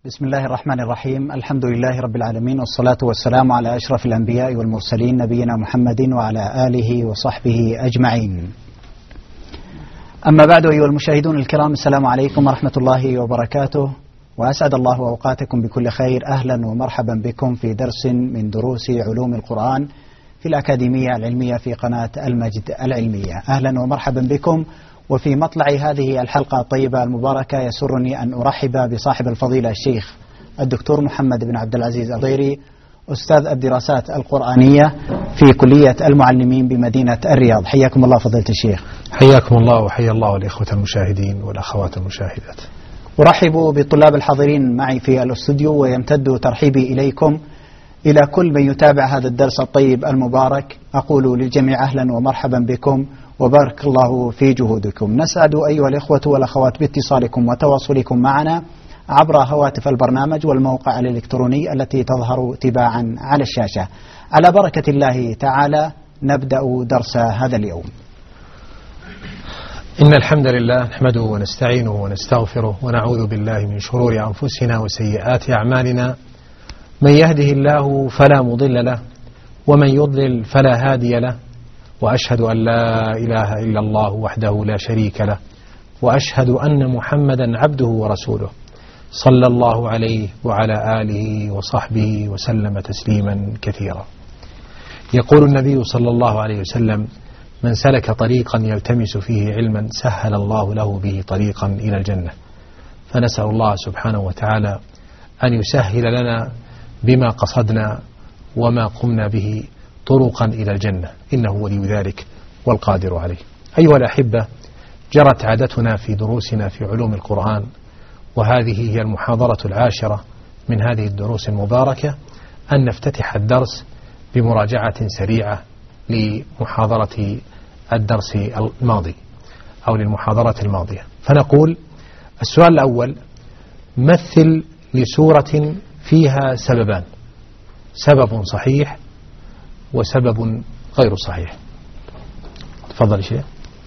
بسم الله الرحمن الرحيم. الحمد لله رب العالمين، والصلاة والسلام على أشرف الأنبياء والمرسلين نبينا محمد وعلى آله وصحبه أجمعين. أما بعد، أيها المشاهدون الكرام، السلام عليكم ورحمة الله وبركاته، وأسعد الله أوقاتكم بكل خير. أهلا ومرحبا بكم في درس من دروس علوم القرآن في الأكاديمية العلمية في قناة المجد العلمية. أهلا ومرحبا بكم. وفي مطلع هذه الحلقة الطيبة المباركة يسرني أن أرحب بصاحب الفضيلة الشيخ الدكتور محمد بن عبد العزيز الضيري، أستاذ الدراسات القرآنية في كلية المعلمين بمدينة الرياض. حياكم الله فضيلة الشيخ. حياكم الله وحيا الله الإخوة المشاهدين والأخوات المشاهدات. أرحب بالطلاب الحاضرين معي في الاستوديو، ويمتد ترحيبي إليكم إلى كل من يتابع هذا الدرس الطيب المبارك. أقول للجميع أهلا ومرحبا بكم، وبارك الله في جهودكم. نسعد أيها الإخوة والأخوات باتصالكم وتواصلكم معنا عبر هواتف البرنامج والموقع الإلكتروني التي تظهر تباعا على الشاشة. على بركة الله تعالى نبدأ درس هذا اليوم. إن الحمد لله نحمده ونستعينه ونستغفره ونعوذ بالله من شرور أنفسنا وسيئات أعمالنا. من يهده الله فلا مضل له، ومن يضلل فلا هادي له، وأشهد أن لا إله إلا الله وحده لا شريك له، وأشهد أن محمدا عبده ورسوله صلى الله عليه وعلى آله وصحبه وسلم تسليما كثيرا. يقول النبي صلى الله عليه وسلم: من سلك طريقا يلتمس فيه علما سهل الله له به طريقا إلى الجنة. فنسأل الله سبحانه وتعالى أن يسهل لنا بما قصدنا وما قمنا به طرقا إلى الجنة، إنه ولي ذلك والقادر عليه. أيها الأحبة، جرت عادتنا في دروسنا في علوم القرآن، وهذه هي المحاضرة العاشرة من هذه الدروس المباركة، أن نفتتح الدرس بمراجعة سريعة لمحاضرة الدرس الماضي أو للمحاضرة الماضية. فنقول: السؤال الأول: مثل لسورة فيها سببان، سبب صحيح وسبب غير صحيح. تفضل شيخ.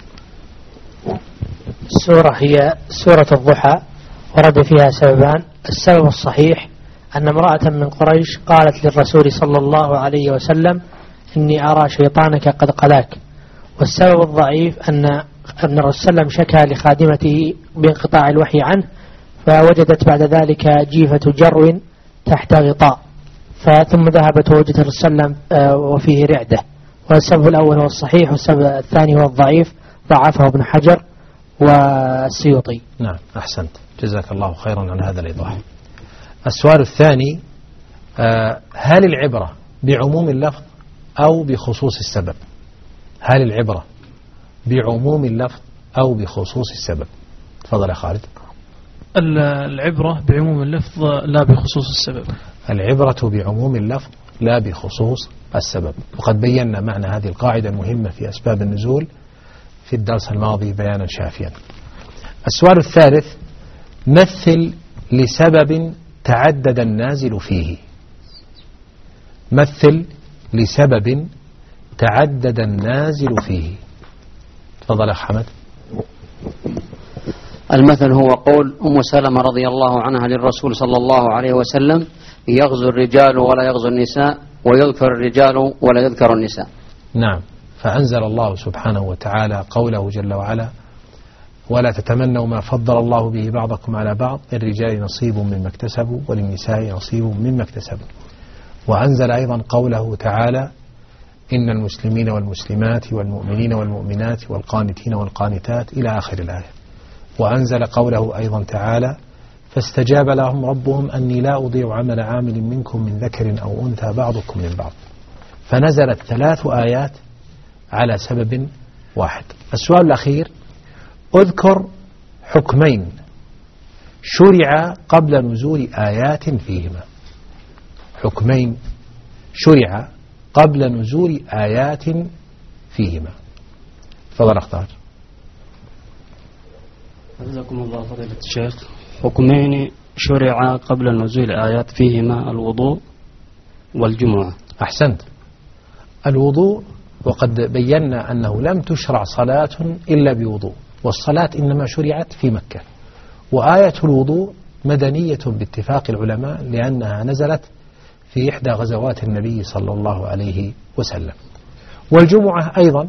السورة هي سورة الضحى، ورد فيها سببان. السبب الصحيح أن امرأة من قريش قالت للرسول صلى الله عليه وسلم: إني أرى شيطانك قد قلاك. والسبب الضعيف أن الرسول صلى الله عليه وسلم شكى لخادمته بانقطاع الوحي عنه، فوجدت بعد ذلك جيفة جرو تحت غطاء، ثم ذهبت ووجدت الرسول صلى الله عليه وسلم وفيه رعدة. والسبب الأول هو الصحيح، والسبب الثاني هو الضعيف، ضعفه ابن حجر والسيوطي. نعم، أحسنت، جزاك الله خيرا عن هذا الإيضاح. السؤال الثاني: هل العبرة بعموم اللفظ أو بخصوص السبب؟ هل العبرة بعموم اللفظ أو بخصوص السبب؟ تفضل يا خالد. العبرة بعموم اللفظ لا بخصوص السبب. العبرة بعموم اللفظ لا بخصوص السبب. وقد بينا معنى هذه القاعدة المهمة في أسباب النزول في الدرس الماضي بيانا شافيا. السؤال الثالث: مثل لسبب تعدد النازل فيه. مثل لسبب تعدد النازل فيه. تفضل يا حمد. المثل هو قول أم سلمة رضي الله عنها للرسول صلى الله عليه وسلم: يغزو الرجال ولا يغزو النساء، ويذكر الرجال ولا يذكر النساء. نعم، فأنزل الله سبحانه وتعالى قوله جل وعلا: ولا تتمنوا ما فضل الله به بعضكم على بعض، للرجال نصيب مما اكتسبوا وللنساء نصيب مما اكتسبوا. وأنزل أيضا قوله تعالى: إن المسلمين والمسلمات والمؤمنين والمؤمنات والقانتين والقانتات إلى آخر الآية. وأنزل قوله أيضا تعالى: فاستجاب لهم ربهم أني لا أضيع عمل عامل منكم من ذكر أو أنثى بعضكم من بعض. فنزلت 3 آيات على سبب واحد. السؤال الأخير: أذكر حكمين شرع قبل نزول آيات فيهما. حكمين شرع قبل نزول آيات فيهما. فضل اختار. جزاكم الله فضيلة الشيخ. حكمين شرع قبل نزول آيات فيهما: الوضوء والجمعة. أحسنت. الوضوء، وقد بينا أنه لم تشرع صلاة إلا بوضوء، والصلاة إنما شرعت في مكة، وآية الوضوء مدنية باتفاق العلماء، لأنها نزلت في إحدى غزوات النبي صلى الله عليه وسلم. والجمعة أيضا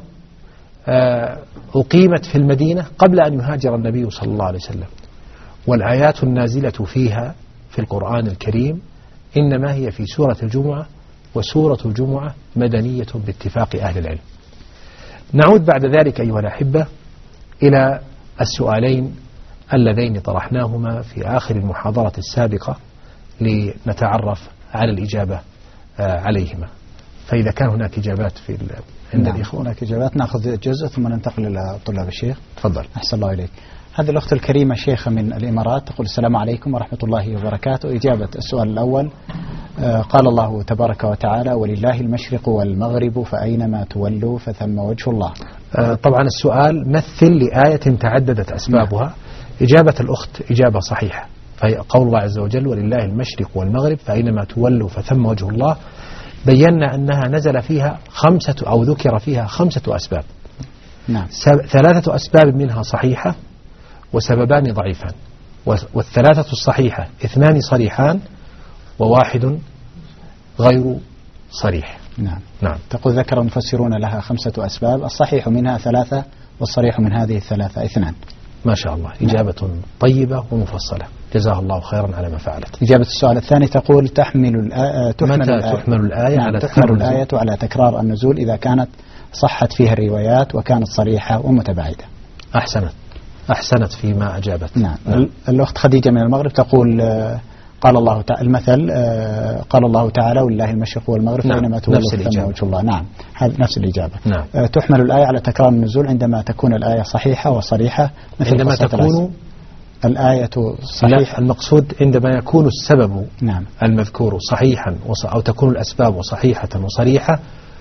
أقيمت في المدينة قبل أن يهاجر النبي صلى الله عليه وسلم، والآيات النازلة فيها في القرآن الكريم إنما هي في سورة الجمعة، وسورة الجمعة مدنية باتفاق أهل العلم. نعود بعد ذلك أيها الأحبة إلى السؤالين اللذين طرحناهما في آخر المحاضرة السابقة لنتعرف على الإجابة عليهما. فإذا كان هناك إجابات عند الإخوة. هناك إجابات، نأخذ جزء ثم ننتقل إلى طلاب الشيخ. تفضل. أحسن الله إليك. هذه الأخت الكريمة شيخة من الإمارات تقول: السلام عليكم ورحمة الله وبركاته. إجابة السؤال الأول: قال الله تبارك وتعالى: ولله المشرق والمغرب فأينما تولوا فثم وجه الله. طبعا السؤال مثل لآية تعددت أسبابها. إجابة الأخت إجابة صحيحة، فهي قول الله عز وجل: ولله المشرق والمغرب فأينما تولوا فثم وجه الله. بينا أنها نزل فيها ذكر فيها 5 أسباب. نعم. 3 أسباب منها صحيحة وسببان ضعيفان، والثلاثة الصحيحة 2 صريحان و1 غير صريح. نعم. تقول: ذكر المفسرون لها 5 أسباب، الصحيح منها 3 والصريح من هذه 3 2. ما شاء الله. إجابة طيبة ومفصلة، جزاها الله خيرا على ما فعلت. إجابة السؤال الثاني تقول: متى تحمل الآية على تكرار النزول إذا كانت صحت فيها الروايات وكانت صريحة ومتباعدة. أحسنت فيما أجابت. نعم. الأخت خديجة من المغرب تقول: قال الله تعالى المثل قال الله تعالى: ولله المشرق والمغرب فأينما تولوا فثم وجه الله. نعم، هذه نفس الإجابة. نعم. تحمل الآية على تكرار النزول عندما تكون الآية صحيحة وصريحة، مثل عندما تكون الآية صحيحة. المقصود عندما يكون السبب نعم. المذكور صحيحا أو تكون الأسباب صحيحة وصريحة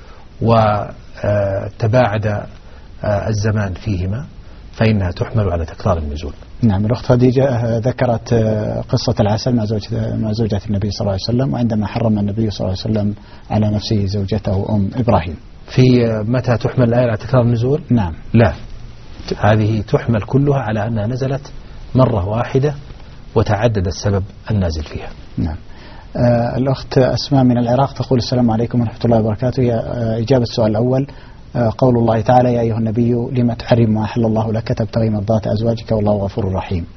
وتباعد الزمان فيهما، فإنها تحمل على تكرار النزول. نعم. الأخت خديجة ذكرت قصة العسل مع زوجة النبي صلى الله عليه وسلم، وعندما حرم النبي صلى الله عليه وسلم على نفسه زوجته إبراهيم. في متى تحمل الآية على تكرار النزول؟ نعم. لا، هذه تحمل كلها على أنها نزلت مرة واحدة وتعدد السبب النازل فيها. نعم. الأخت أسماء من العراق تقول: السلام عليكم ورحمة الله وبركاته. هي إجابة السؤال الأول: قول الله تعالى: يا أيها النبي لما تحرم ما أحل الله لك تبتغي مرضات أزواجك والله غفور رحيم.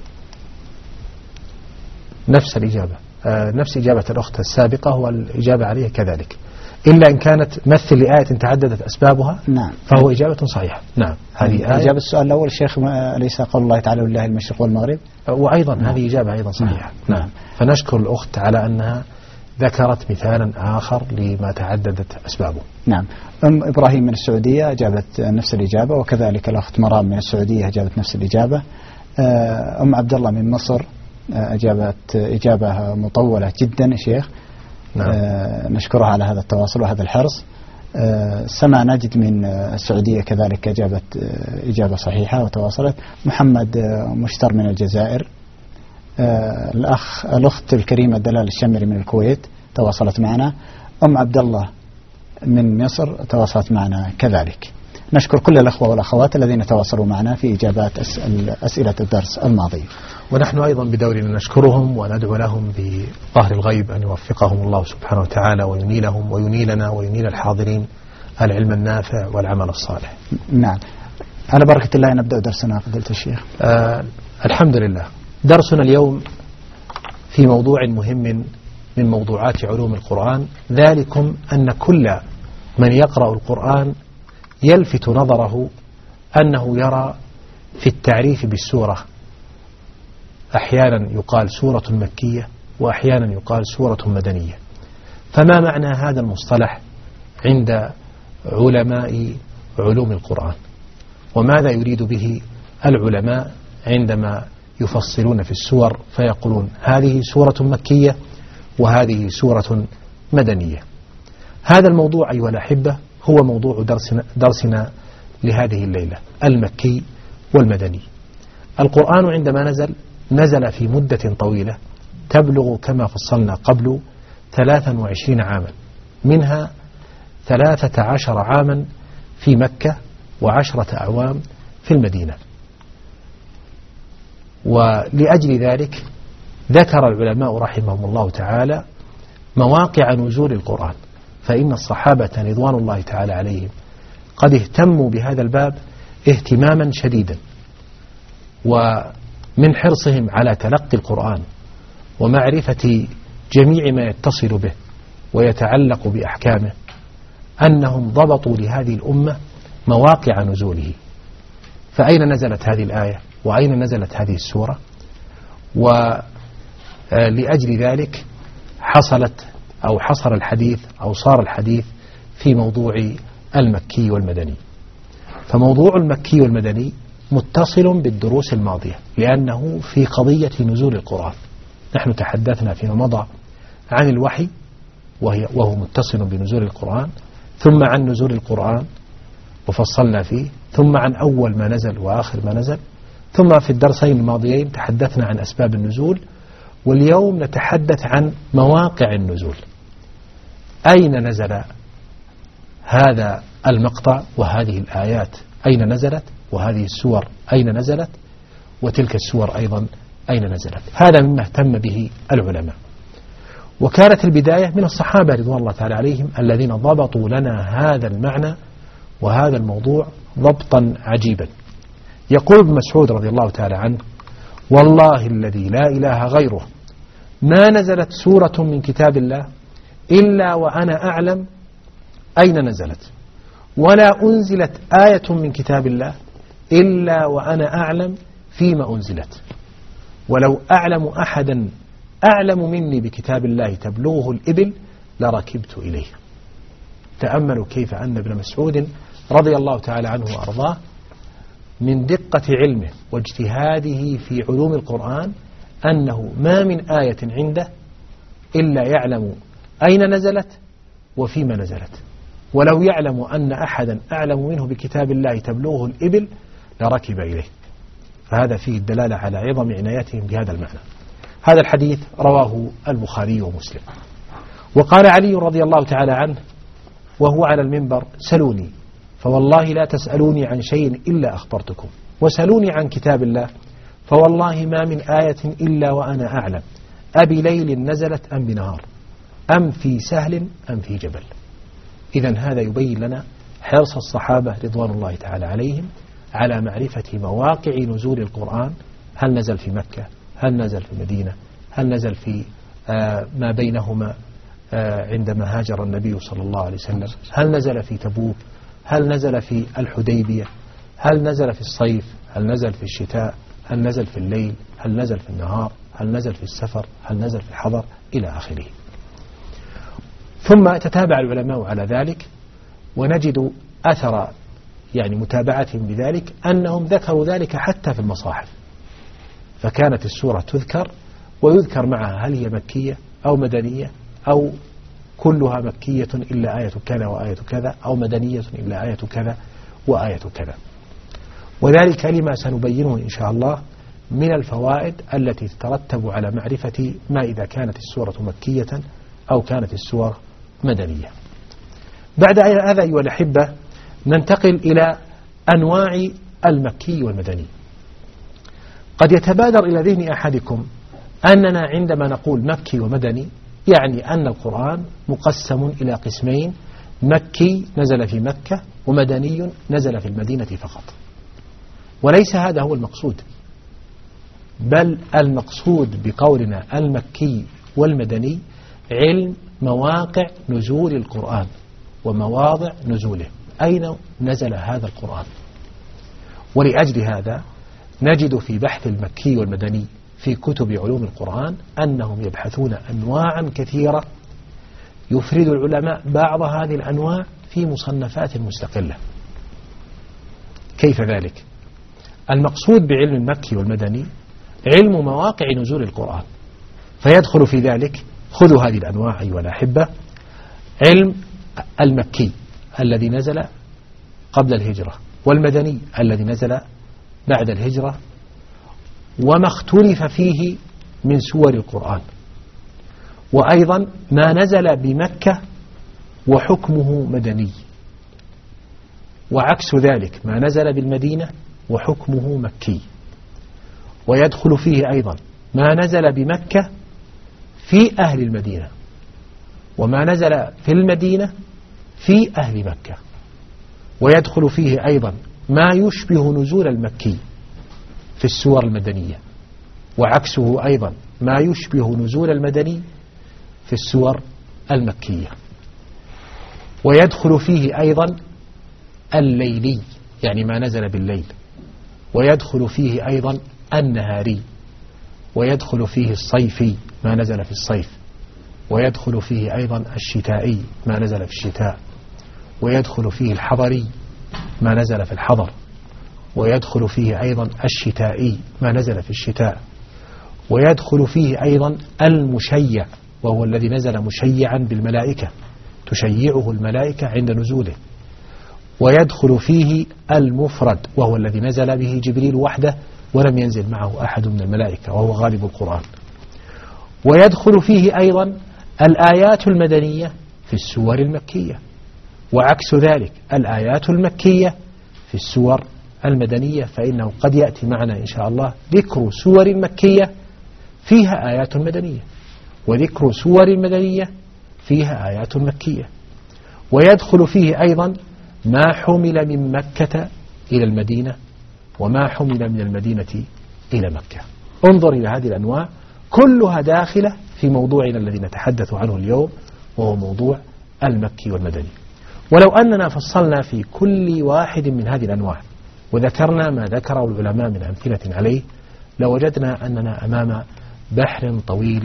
نفس الإجابة، نفس إجابة الأخت السابقة، والإجابة عليها كذلك، إلا إن كانت مثل لآية تعددت أسبابها. نعم. فهو إجابة صحيحة. نعم. هذه إجابة السؤال الأول الشيخ: أليس قول الله تعالى: ولله المشرق والمغرب؟ وأيضا هذه إجابة أيضا صحيحة. نعم. فنشكر الأخت على أنها ذكرت مثالا آخر لما تعددت أسبابه. نعم. إبراهيم من السعودية أجابت نفس الإجابة، وكذلك الأخت مرام من السعودية أجابت نفس الإجابة. عبد الله من مصر أجابت إجابة مطولة جدا شيخ. نعم. نشكرها على هذا التواصل وهذا الحرص. سما نجد من السعودية كذلك أجابت إجابة صحيحة وتواصلت. محمد مشتر من الجزائر. الأخت الكريمة دلال الشمري من الكويت تواصلت معنا. عبد الله من مصر تواصلت معنا كذلك. نشكر كل الأخوة والأخوات الذين تواصلوا معنا في إجابات أسئلة الدرس الماضي. ونحن أيضا بدورنا نشكرهم وندعو لهم بظهر الغيب أن يوفقهم الله سبحانه وتعالى وينيلهم وينيلنا وينيل الحاضرين العلم النافع والعمل الصالح. نعم. على بركة الله نبدأ درسنا فضيلة الشيخ. الحمد لله. درسنا اليوم في موضوع مهم من موضوعات علوم القرآن، ذلكم أن كل من يقرأ القرآن يلفت نظره أنه يرى في التعريف بالسورة أحيانا يقال سورة مكية وأحيانا يقال سورة مدنية. فما معنى هذا المصطلح عند علماء علوم القرآن، وماذا يريد به العلماء عندما يفصلون في السور فيقولون هذه سورة مكية وهذه سورة مدنية؟ هذا الموضوع أيها الأحبة هو موضوع درسنا لهذه الليلة، المكي والمدني. القرآن عندما نزل في مدة طويلة تبلغ كما فصلنا قبل 23 عاما، منها 13 عاما في مكة و10 أعوام في المدينة. ولأجل ذلك ذكر العلماء رحمهم الله تعالى مواقع نزول القرآن، فإن الصحابة رضوان الله تعالى عليهم قد اهتموا بهذا الباب اهتماما شديدا، ومن حرصهم على تلقي القرآن ومعرفة جميع ما يتصل به ويتعلق بأحكامه أنهم ضبطوا لهذه الأمة مواقع نزوله. فأين نزلت هذه الآية وأين نزلت هذه السورة؟ ولأجل ذلك حصر الحديث أو صار الحديث في موضوع المكي والمدني. فموضوع المكي والمدني متصل بالدروس الماضية، لأنه في قضية نزول القرآن. نحن تحدثنا فيما مضى عن الوحي وهو متصل بنزول القرآن، ثم عن نزول القرآن وفصلنا فيه، ثم عن أول ما نزل وآخر ما نزل، ثم في الدرسين الماضيين تحدثنا عن أسباب النزول، واليوم نتحدث عن مواقع النزول. أين نزل هذا المقطع وهذه الآيات؟ أين نزلت؟ وهذه السور أين نزلت؟ وتلك السور أيضا أين نزلت؟ هذا مما اهتم به العلماء. وكانت البداية من الصحابة رضوان الله تعالى عليهم الذين ضبطوا لنا هذا المعنى وهذا الموضوع ضبطا عجيبا. يقول ابن مسعود رضي الله تعالى عنه: والله الذي لا إله غيره ما نزلت سورة من كتاب الله إلا وأنا أعلم أين نزلت، ولا أنزلت آية من كتاب الله إلا وأنا أعلم فيما أنزلت، ولو أعلم أحدا أعلم مني بكتاب الله تبلغه الإبل لركبت إليه. تأملوا كيف أن ابن مسعود رضي الله تعالى عنه وأرضاه من دقة علمه واجتهاده في علوم القرآن أنه ما من آية عنده إلا يعلم أين نزلت وفيما نزلت، ولو يعلم أن أحدا أعلم منه بكتاب الله تبلغه الإبل لركب إليه. فهذا فيه الدلالة على عظم عنايتهم بهذا المعنى. هذا الحديث رواه البخاري ومسلم. وقال علي رضي الله تعالى عنه وهو على المنبر: سلوني فوالله لا تسألوني عن شيء إلا أخبرتكم، وسلوني عن كتاب الله فوالله ما من آية إلا وأنا أعلم أبي ليل نزلت أم بنهار، أم في سهل أم في جبل. إذن هذا يبين لنا حرص الصحابة رضوان الله تعالى عليهم على معرفة مواقع نزول القرآن. هل نزل في مكة؟ هل نزل في المدينة؟ هل نزل في ما بينهما عندما هاجر النبي صلى الله عليه وسلم؟ هل نزل في تبوك؟ هل نزل في الحديبية؟ هل نزل في الصيف؟ هل نزل في الشتاء؟ هل نزل في الليل؟ هل نزل في النهار؟ هل نزل في السفر؟ هل نزل في الحضر؟ إلى آخره. ثم تتابع العلماء على ذلك، ونجد أثر متابعتهم بذلك أنهم ذكروا ذلك حتى في المصاحف، فكانت السورة تذكر ويذكر معها هل هي مكية أو مدنية، أو كلها مكية إلا آية كذا وآية كذا، أو مدنية إلا آية كذا وآية كذا. وذلك لما سنبينه إن شاء الله من الفوائد التي تترتب على معرفة ما إذا كانت السورة مكية أو كانت السورة مدنية. بعد هذا أيها الأحبة ننتقل إلى أنواع المكي والمدني. قد يتبادر إلى ذهن أحدكم أننا عندما نقول مكي ومدني يعني أن القرآن مقسم إلى قسمين: مكي نزل في مكة، ومدني نزل في المدينة فقط. وليس هذا هو المقصود، بل المقصود بقولنا المكي والمدني علم مواقع نزول القرآن ومواضع نزوله، أين نزل هذا القرآن. ولأجل هذا نجد في بحث المكي والمدني في كتب علوم القرآن أنهم يبحثون أنواعا كثيرة، يفرد العلماء بعض هذه الأنواع في مصنفات مستقلة. كيف ذلك؟ المقصود بعلم المكي والمدني علم مواقع نزول القرآن، فيدخل في ذلك، خذوا هذه الأنواع أيها الأحبة: علم المكي الذي نزل قبل الهجرة، والمدني الذي نزل بعد الهجرة، وما اختلف فيه من سور القرآن، وأيضا ما نزل بمكة وحكمه مدني، وعكس ذلك ما نزل بالمدينة وحكمه مكي. ويدخل فيه أيضا ما نزل بمكة في أهل المدينة، وما نزل في المدينة في أهل مكة. ويدخل فيه أيضا ما يشبه نزول المكي في السور المدنية، وعكسه أيضا ما يشبه نزول المدني في السور المكية. ويدخل فيه أيضا الليلي، يعني ما نزل بالليل، ويدخل فيه أيضا النهاري، ويدخل فيه الصيفي ما نزل في الصيف، ويدخل فيه أيضا الشتائي ما نزل في الشتاء، ويدخل فيه الحضري ما نزل في الحضر، ويدخل فيه أيضا الشتائي ما نزل في الشتاء، ويدخل فيه أيضا المشيع، وهو الذي نزل مشيعا بالملائكة تشيعه الملائكة عند نزوله. ويدخل فيه المفرد، وهو الذي نزل به جبريل وحده ولم ينزل معه أحد من الملائكة، وهو غالب القرآن. ويدخل فيه أيضا الآيات المدنية في السور المكية، وعكس ذلك الآيات المكية في السور المدنية، فإنه قد يأتي معنا إن شاء الله ذكر سور مكية فيها آيات مدنية، وذكر سور مدنية فيها آيات مكية. ويدخل فيه أيضا ما حمل من مكة إلى المدينة، وما حمل من المدينة إلى مكة. انظر إلى هذه الأنواع كلها داخلة في موضوعنا الذي نتحدث عنه اليوم، وهو موضوع المكي والمدني. ولو أننا فصلنا في كل واحد من هذه الأنواع وذكرنا ما ذكره العلماء من أمثلة عليه، لوجدنا أننا أمام بحر طويل،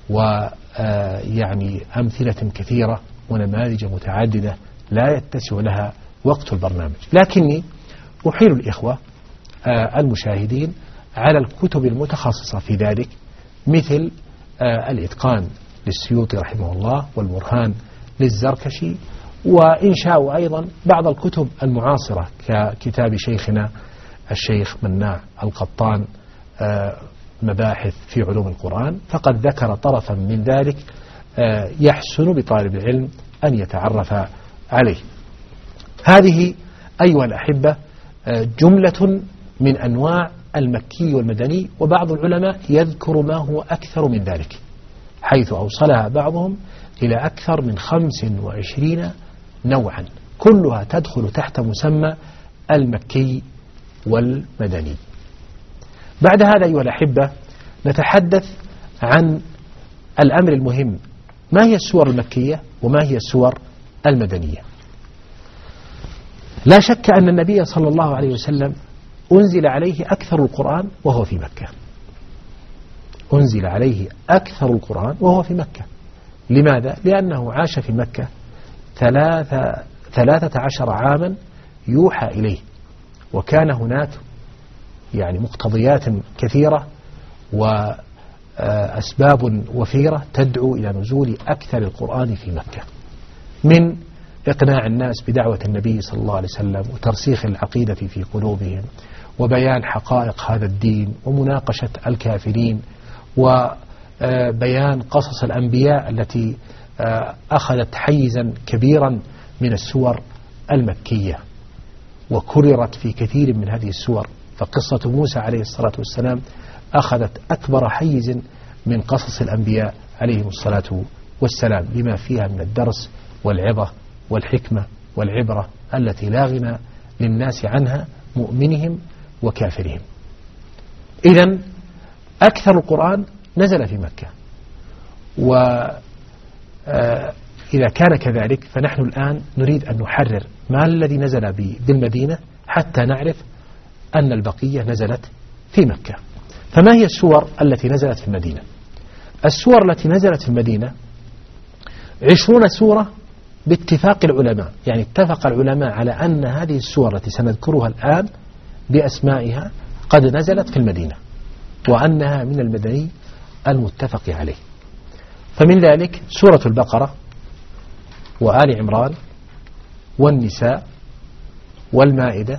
ويعني أمثلة كثيرة ونماذج متعددة لا يتسع لها وقت البرنامج. لكني أحيل الإخوة المشاهدين على الكتب المتخصصة في ذلك، مثل الإتقان للسيوطي رحمه الله، والبرهان للزركشي، وإن شاءوا أيضا بعض الكتب المعاصرة ككتاب شيخنا الشيخ مناع القطان مباحث في علوم القرآن، فقد ذكر طرفا من ذلك يحسن بطالب العلم أن يتعرف عليه. هذه أيها الأحبة جملة من أنواع المكي والمدني، وبعض العلماء يذكر ما هو أكثر من ذلك، حيث أوصلها بعضهم إلى أكثر من 25 نوعا، كلها تدخل تحت مسمى المكي والمدني. بعد هذا أيها الأحبة نتحدث عن الأمر المهم، ما هي السور المكية وما هي السور المدنية. لا شك أن النبي صلى الله عليه وسلم أنزل عليه أكثر القرآن وهو في مكة، أنزل عليه أكثر القرآن وهو في مكة. لماذا؟ لأنه عاش في مكة 13 عاما يوحى إليه، وكان هناك يعني مقتضيات كثيرة وأسباب وفيرة تدعو إلى نزول أكثر القرآن في مكة، من إقناع الناس بدعوة النبي صلى الله عليه وسلم، وترسيخ العقيدة في قلوبهم، وبيان حقائق هذا الدين، ومناقشة الكافرين، وبيان قصص الأنبياء التي أخذت حيزا كبيرا من السور المكية وكررت في كثير من هذه السور. فقصة موسى عليه الصلاة والسلام أخذت أكبر حيز من قصص الأنبياء عليهم الصلاة والسلام، لما فيها من الدرس والعظة والحكمة والعبرة التي لا غنى للناس عنها، مؤمنهم وكافرهم. إذن أكثر القرآن نزل في مكة، وإذا كان كذلك فنحن الآن نريد أن نحرر ما الذي نزل بالمدينة حتى نعرف أن البقية نزلت في مكة. فما هي السور التي نزلت في المدينة؟ السور التي نزلت في المدينة 20 سورة باتفاق العلماء، يعني اتفق العلماء على أن هذه السور التي سنذكرها الآن بأسمائها قد نزلت في المدينة، وأنها من المدني المتفق عليه. فمن ذلك سورة البقرة، وآل عمران، والنساء، والمائدة،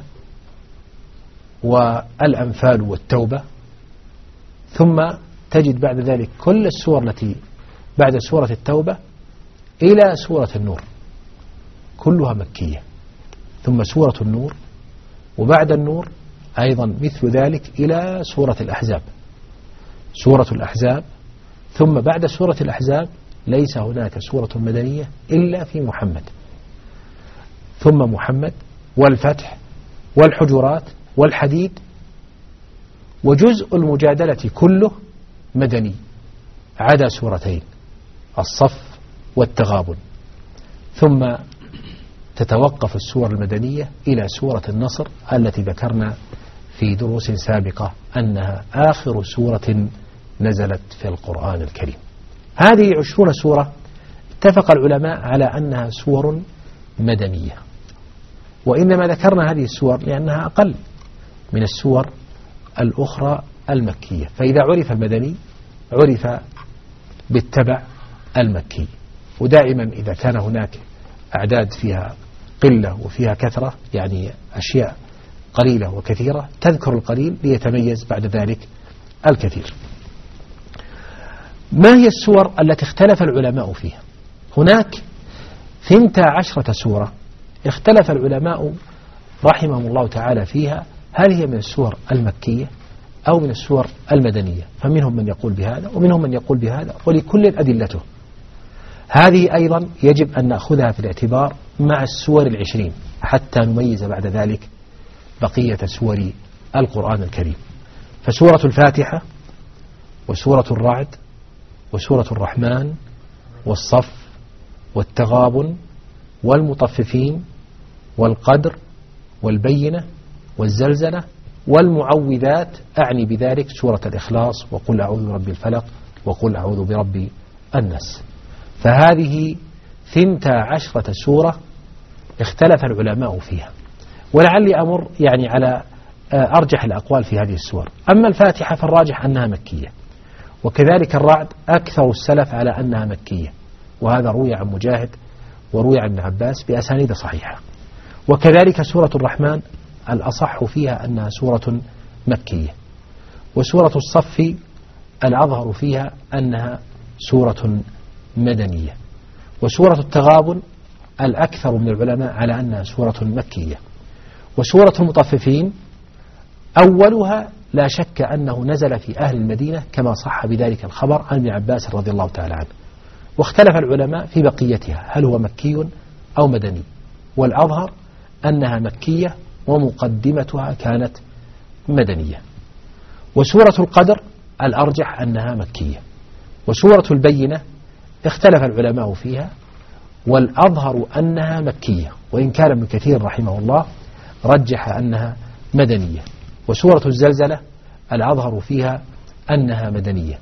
والأنفال والتوبة، ثم تجد بعد ذلك كل السور التي بعد سورة التوبة إلى سورة النور كلها مكية، ثم سورة النور، وبعد النور أيضا مثل ذلك إلى سورة الأحزاب، سورة الأحزاب، ثم بعد سورة الأحزاب ليس هناك سورة مدنية إلا في محمد، ثم محمد والفتح والحجرات والحديد، وجزء المجادلة كله مدني عدا سورتين الصف والتغابن، ثم تتوقف السور المدنية إلى سورة النصر التي ذكرنا في دروس سابقة أنها آخر سورة نزلت في القرآن الكريم. هذه 20 سورة اتفق العلماء على أنها سور مدنية، وإنما ذكرنا هذه السور لأنها أقل من السور الأخرى المكية، فإذا عرف المدني عرف بالتبع المكي. ودائما إذا كان هناك أعداد فيها قلة وفيها كثرة، يعني أشياء قليلة وكثيرة، تذكر القليل ليتميز بعد ذلك الكثير. ما هي السور التي اختلف العلماء فيها؟ هناك 12 سورة اختلف العلماء رحمهم الله تعالى فيها هل هي من السور المكية أو من السور المدنية، فمنهم من يقول بهذا ومنهم من يقول بهذا، ولكل أدلته. هذه أيضا يجب أن نأخذها في الاعتبار مع السور 20 حتى نميز بعد ذلك بقية سور القرآن الكريم. فسورة الفاتحة وسورة الرعد وسورة الرحمن والصف والتغابن والمطففين والقدر والبينة والزلزلة والمعوذات، أعني بذلك سورة الإخلاص وقل أعوذ برب الفلق وقل أعوذ برب الناس. فهذه 12 سورة اختلف العلماء فيها، ولعلي أمر يعني على أرجح الأقوال في هذه السور. أما الفاتحة فالراجح أنها مكية، وكذلك الرعد أكثر السلف على أنها مكية، وهذا روي عن مجاهد وروي عن ابن عباس بأسانيد صحيحة. وكذلك سورة الرحمن الأصح فيها أنها سورة مكية، وسورة الصف الأظهر فيها أنها سورة مدنية، وسورة التغابن الأكثر من العلماء على أنها سورة مكية. وسورة المطففين أولها لا شك أنه نزل في أهل المدينة كما صح بذلك الخبر عن ابن عباس رضي الله تعالى عنه، واختلف العلماء في بقيتها هل هو مكي أو مدني، والأظهر أنها مكية ومقدمتها كانت مدنية. وسورة القدر الأرجح أنها مكية. وسورة البينة اختلف العلماء فيها، والأظهر أنها مكية، وإن كان ابن كثير رحمه الله رجح أنها مدنية. وسورة الزلزلة الأظهر فيها أنها مدنية.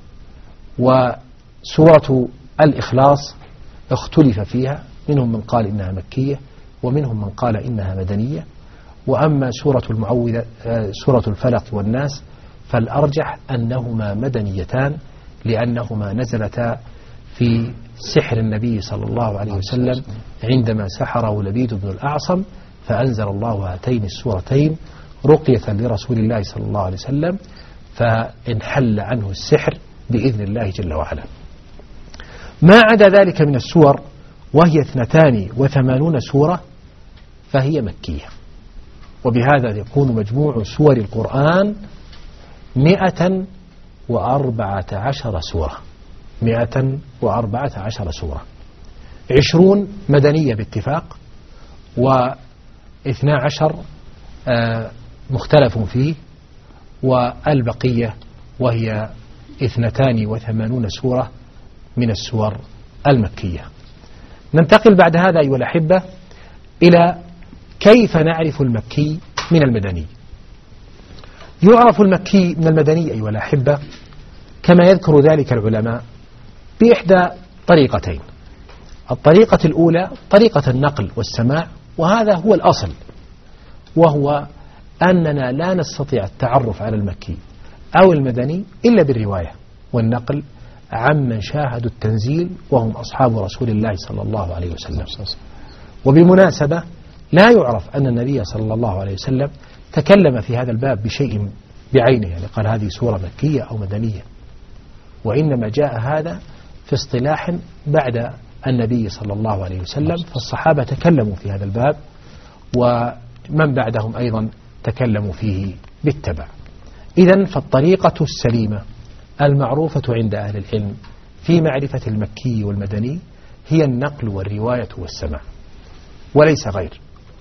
وسورة الإخلاص اختلف فيها، منهم من قال إنها مكية ومنهم من قال إنها مدنية. وأما سورة المعوذة سورة الفلق والناس فالأرجح أنهما مدنيتان، لأنهما نزلتا في سحر النبي صلى الله عليه وسلم عندما سحره لبيد بن الأعصم، فأنزل الله هاتين السورتين رقية لرسول الله صلى الله عليه وسلم، فانحل عنه السحر بإذن الله جل وعلا. ما عدا ذلك من السور وهي 82 سورة فهي مكية، وبهذا يكون مجموع سور القرآن 114 سورة. 114 سورة، 20 مدنية باتفاق، و12 مختلف فيه، والبقية وهي 82 سورة من السور المكية. ننتقل بعد هذا أيها الأحبة إلى كيف نعرف المكي من المدني. يعرف المكي من المدني أيها الأحبة كما يذكر ذلك العلماء بإحدى طريقتين. الطريقة الأولى طريقة النقل والسماع، وهذا هو الأصل، وهو أننا لا نستطيع التعرف على المكي أو المدني إلا بالرواية والنقل عمن شاهدوا التنزيل وهم أصحاب رسول الله صلى الله عليه وسلم. وبالمناسبة لا يعرف أن النبي صلى الله عليه وسلم تكلم في هذا الباب بشيء بعينه، يعني قال هذه سورة مكية أو مدنية، وإنما جاء هذا في اصطلاح بعد النبي صلى الله عليه وسلم، فالصحابة تكلموا في هذا الباب ومن بعدهم أيضا تكلموا فيه بالتبع. إذن فالطريقة السليمة المعروفة عند أهل العلم في معرفة المكي والمدني هي النقل والرواية والسماع وليس غير.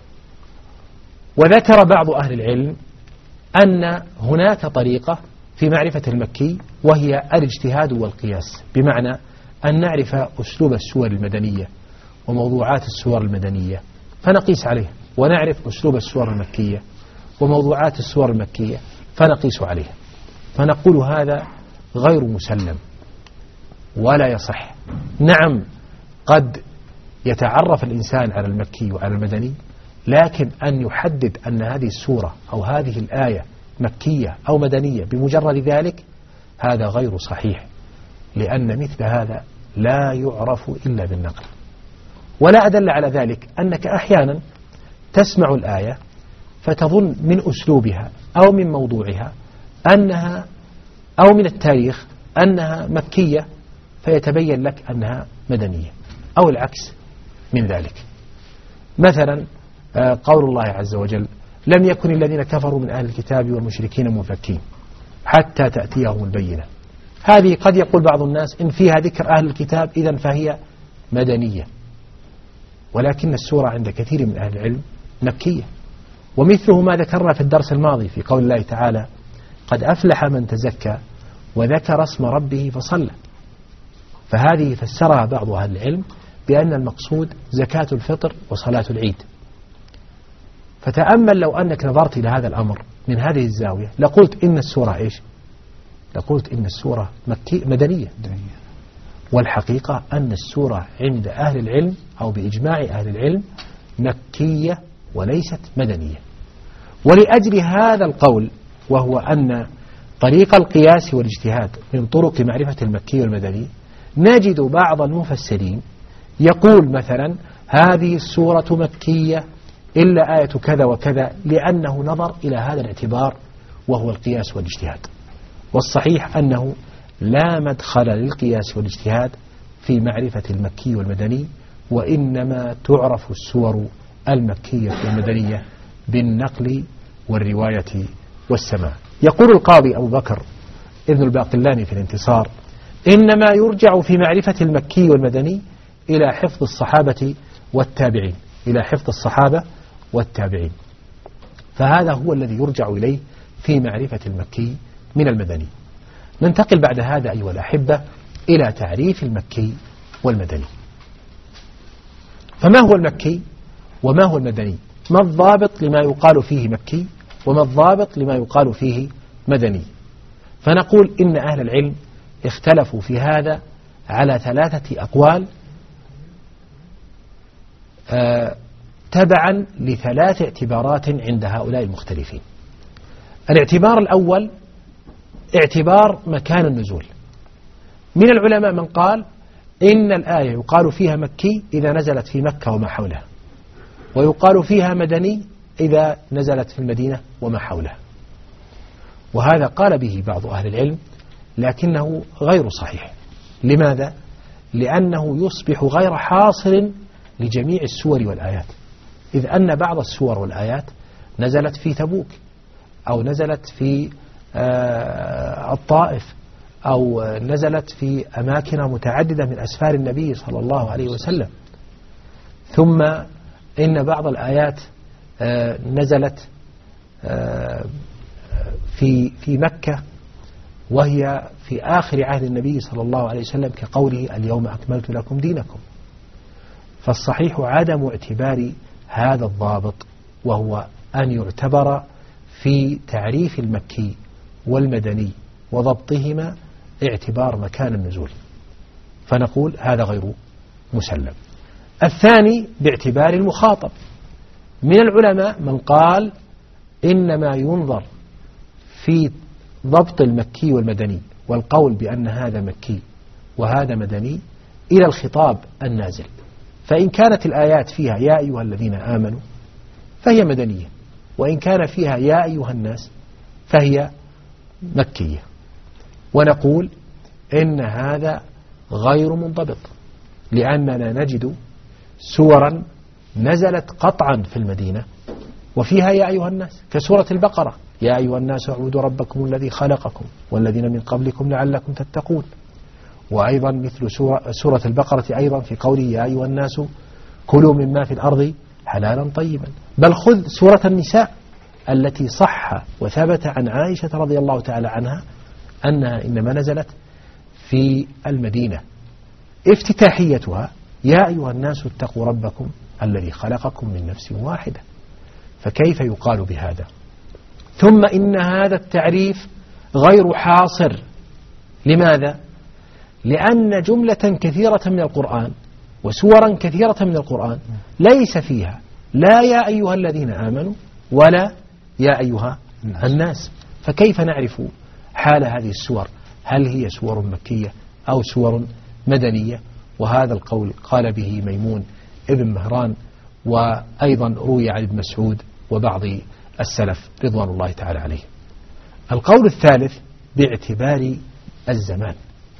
وذكر بعض أهل العلم أن هناك طريقة في معرفة المكي وهي الاجتهاد والقياس، بمعنى أن نعرف أسلوب السور المدنية وموضوعات السور المدنية فنقيس عليه، ونعرف أسلوب السور المكية وموضوعات السور المكية فنقيس عليه، فنقول هذا غير مسلم ولا يصح. نعم قد يتعرف الإنسان على المكي وعلى المدني، لكن أن يحدد أن هذه السورة أو هذه الآية مكية أو مدنية بمجرد ذلك هذا غير صحيح، لأن مثل هذا لا يعرف إلا بالنقل. ولا أدل على ذلك أنك أحيانا تسمع الآية فتظن من أسلوبها أو من موضوعها أنها أو من التاريخ أنها مكية فيتبين لك أنها مدنية، أو العكس من ذلك. مثلا قول الله عز وجل: لم يكن الذين كفروا من أهل الكتاب والمشركين منفكين حتى تأتيهم البينة. هذه قد يقول بعض الناس إن فيها ذكر أهل الكتاب إذن فهي مدنية، ولكن السورة عند كثير من أهل العلم مكية. ومثله ما ذكرنا في الدرس الماضي في قول الله تعالى: قد أفلح من تزكى وذكر اسم ربه فصلى. فهذه فسرها بعض أهل العلم بأن المقصود زكاة الفطر وصلاة العيد. فتأمل لو أنك نظرت إلى هذا الأمر من هذه الزاوية لقلت إن السورة إيش؟ لقلت إن السورة مدنية. والحقيقة أن السورة عند أهل العلم أو بإجماع أهل العلم مكية وليست مدنية. ولأجل هذا القول، وهو أن طريق القياس والاجتهاد من طرق معرفة المكي والمدني، نجد بعض المفسرين يقول مثلا: هذه السورة مكية إلا آية كذا وكذا، لأنه نظر إلى هذا الاعتبار وهو القياس والاجتهاد. والصحيح أنه لا مدخل للقياس والاجتهاد في معرفة المكي والمدني، وإنما تعرف السور المكية والمدنية بالنقل والرواية والسماع. يقول القاضي أبو بكر ابن الباقلاني في الانتصار: إنما يرجع في معرفة المكي والمدني إلى حفظ الصحابة والتابعين، إلى حفظ الصحابة والتابعين. فهذا هو الذي يرجع إليه في معرفة المكي من المدني. ننتقل بعد هذا أيها الأحبة إلى تعريف المكي والمدني. فما هو المكي وما هو المدني؟ ما الضابط لما يقال فيه مكي وما الضابط لما يقال فيه مدني؟ فنقول إن أهل العلم اختلفوا في هذا على 3 أقوال تبعا ل3 اعتبارات عند هؤلاء المختلفين. الاعتبار الأول اعتبار مكان النزول. من العلماء من قال إن الآية يقال فيها مكي إذا نزلت في مكة وما حولها، ويقال فيها مدني إذا نزلت في المدينة وما حولها. وهذا قال به بعض أهل العلم، لكنه غير صحيح. لماذا؟ لأنه يصبح غير حاصل لجميع السور والآيات، إذ أن بعض السور والآيات نزلت في تبوك، أو نزلت في الطائف، أو نزلت في أماكن متعددة من أسفار النبي صلى الله عليه وسلم. ثم إن بعض الآيات نزلت في مكة وهي في آخر عهد النبي صلى الله عليه وسلم، كقوله: اليوم أكملت لكم دينكم. فالصحيح عدم اعتبار هذا الضابط، وهو أن يعتبر في تعريف المكي والمدني وضبطهما اعتبار مكان النزول، فنقول هذا غير مسلم. الثاني باعتبار المخاطب. من العلماء من قال إنما ينظر في ضبط المكي والمدني والقول بأن هذا مكي وهذا مدني إلى الخطاب النازل، فإن كانت الآيات فيها يا أيها الذين آمنوا فهي مدنية، وإن كان فيها يا أيها الناس فهي مكية. ونقول إن هذا غير منضبط، لأننا نجد سورا نزلت قطعا في المدينة وفيها يا أيها الناس، كسورة البقرة يا أيها الناس اعبدوا ربكم الذي خلقكم والذين من قبلكم لعلكم تتقون. وأيضا مثل سورة البقرة أيضا في قوله يا أيها الناس كلوا مما في الأرض حلالا طيبا. بل خذ سورة النساء التي صح وثبت عن عائشة رضي الله تعالى عنها أنها إنما نزلت في المدينة، افتتاحيتها يا أيها الناس اتقوا ربكم الذي خلقكم من نفس واحدة. فكيف يقال بهذا؟ ثم إن هذا التعريف غير حاصر. لماذا؟ لأن جملة كثيرة من القرآن وسورا كثيرة من القرآن ليس فيها لا يا أيها الذين آمنوا ولا يا أيها الناس. فكيف نعرف حال هذه السور؟ هل هي سور مكية أو سور مدنية؟ وهذا القول قال به ميمون ابن مهران، وأيضا روي عن ابن مسعود وبعض السلف رضوان الله تعالى عليه. القول الثالث باعتبار الزمان.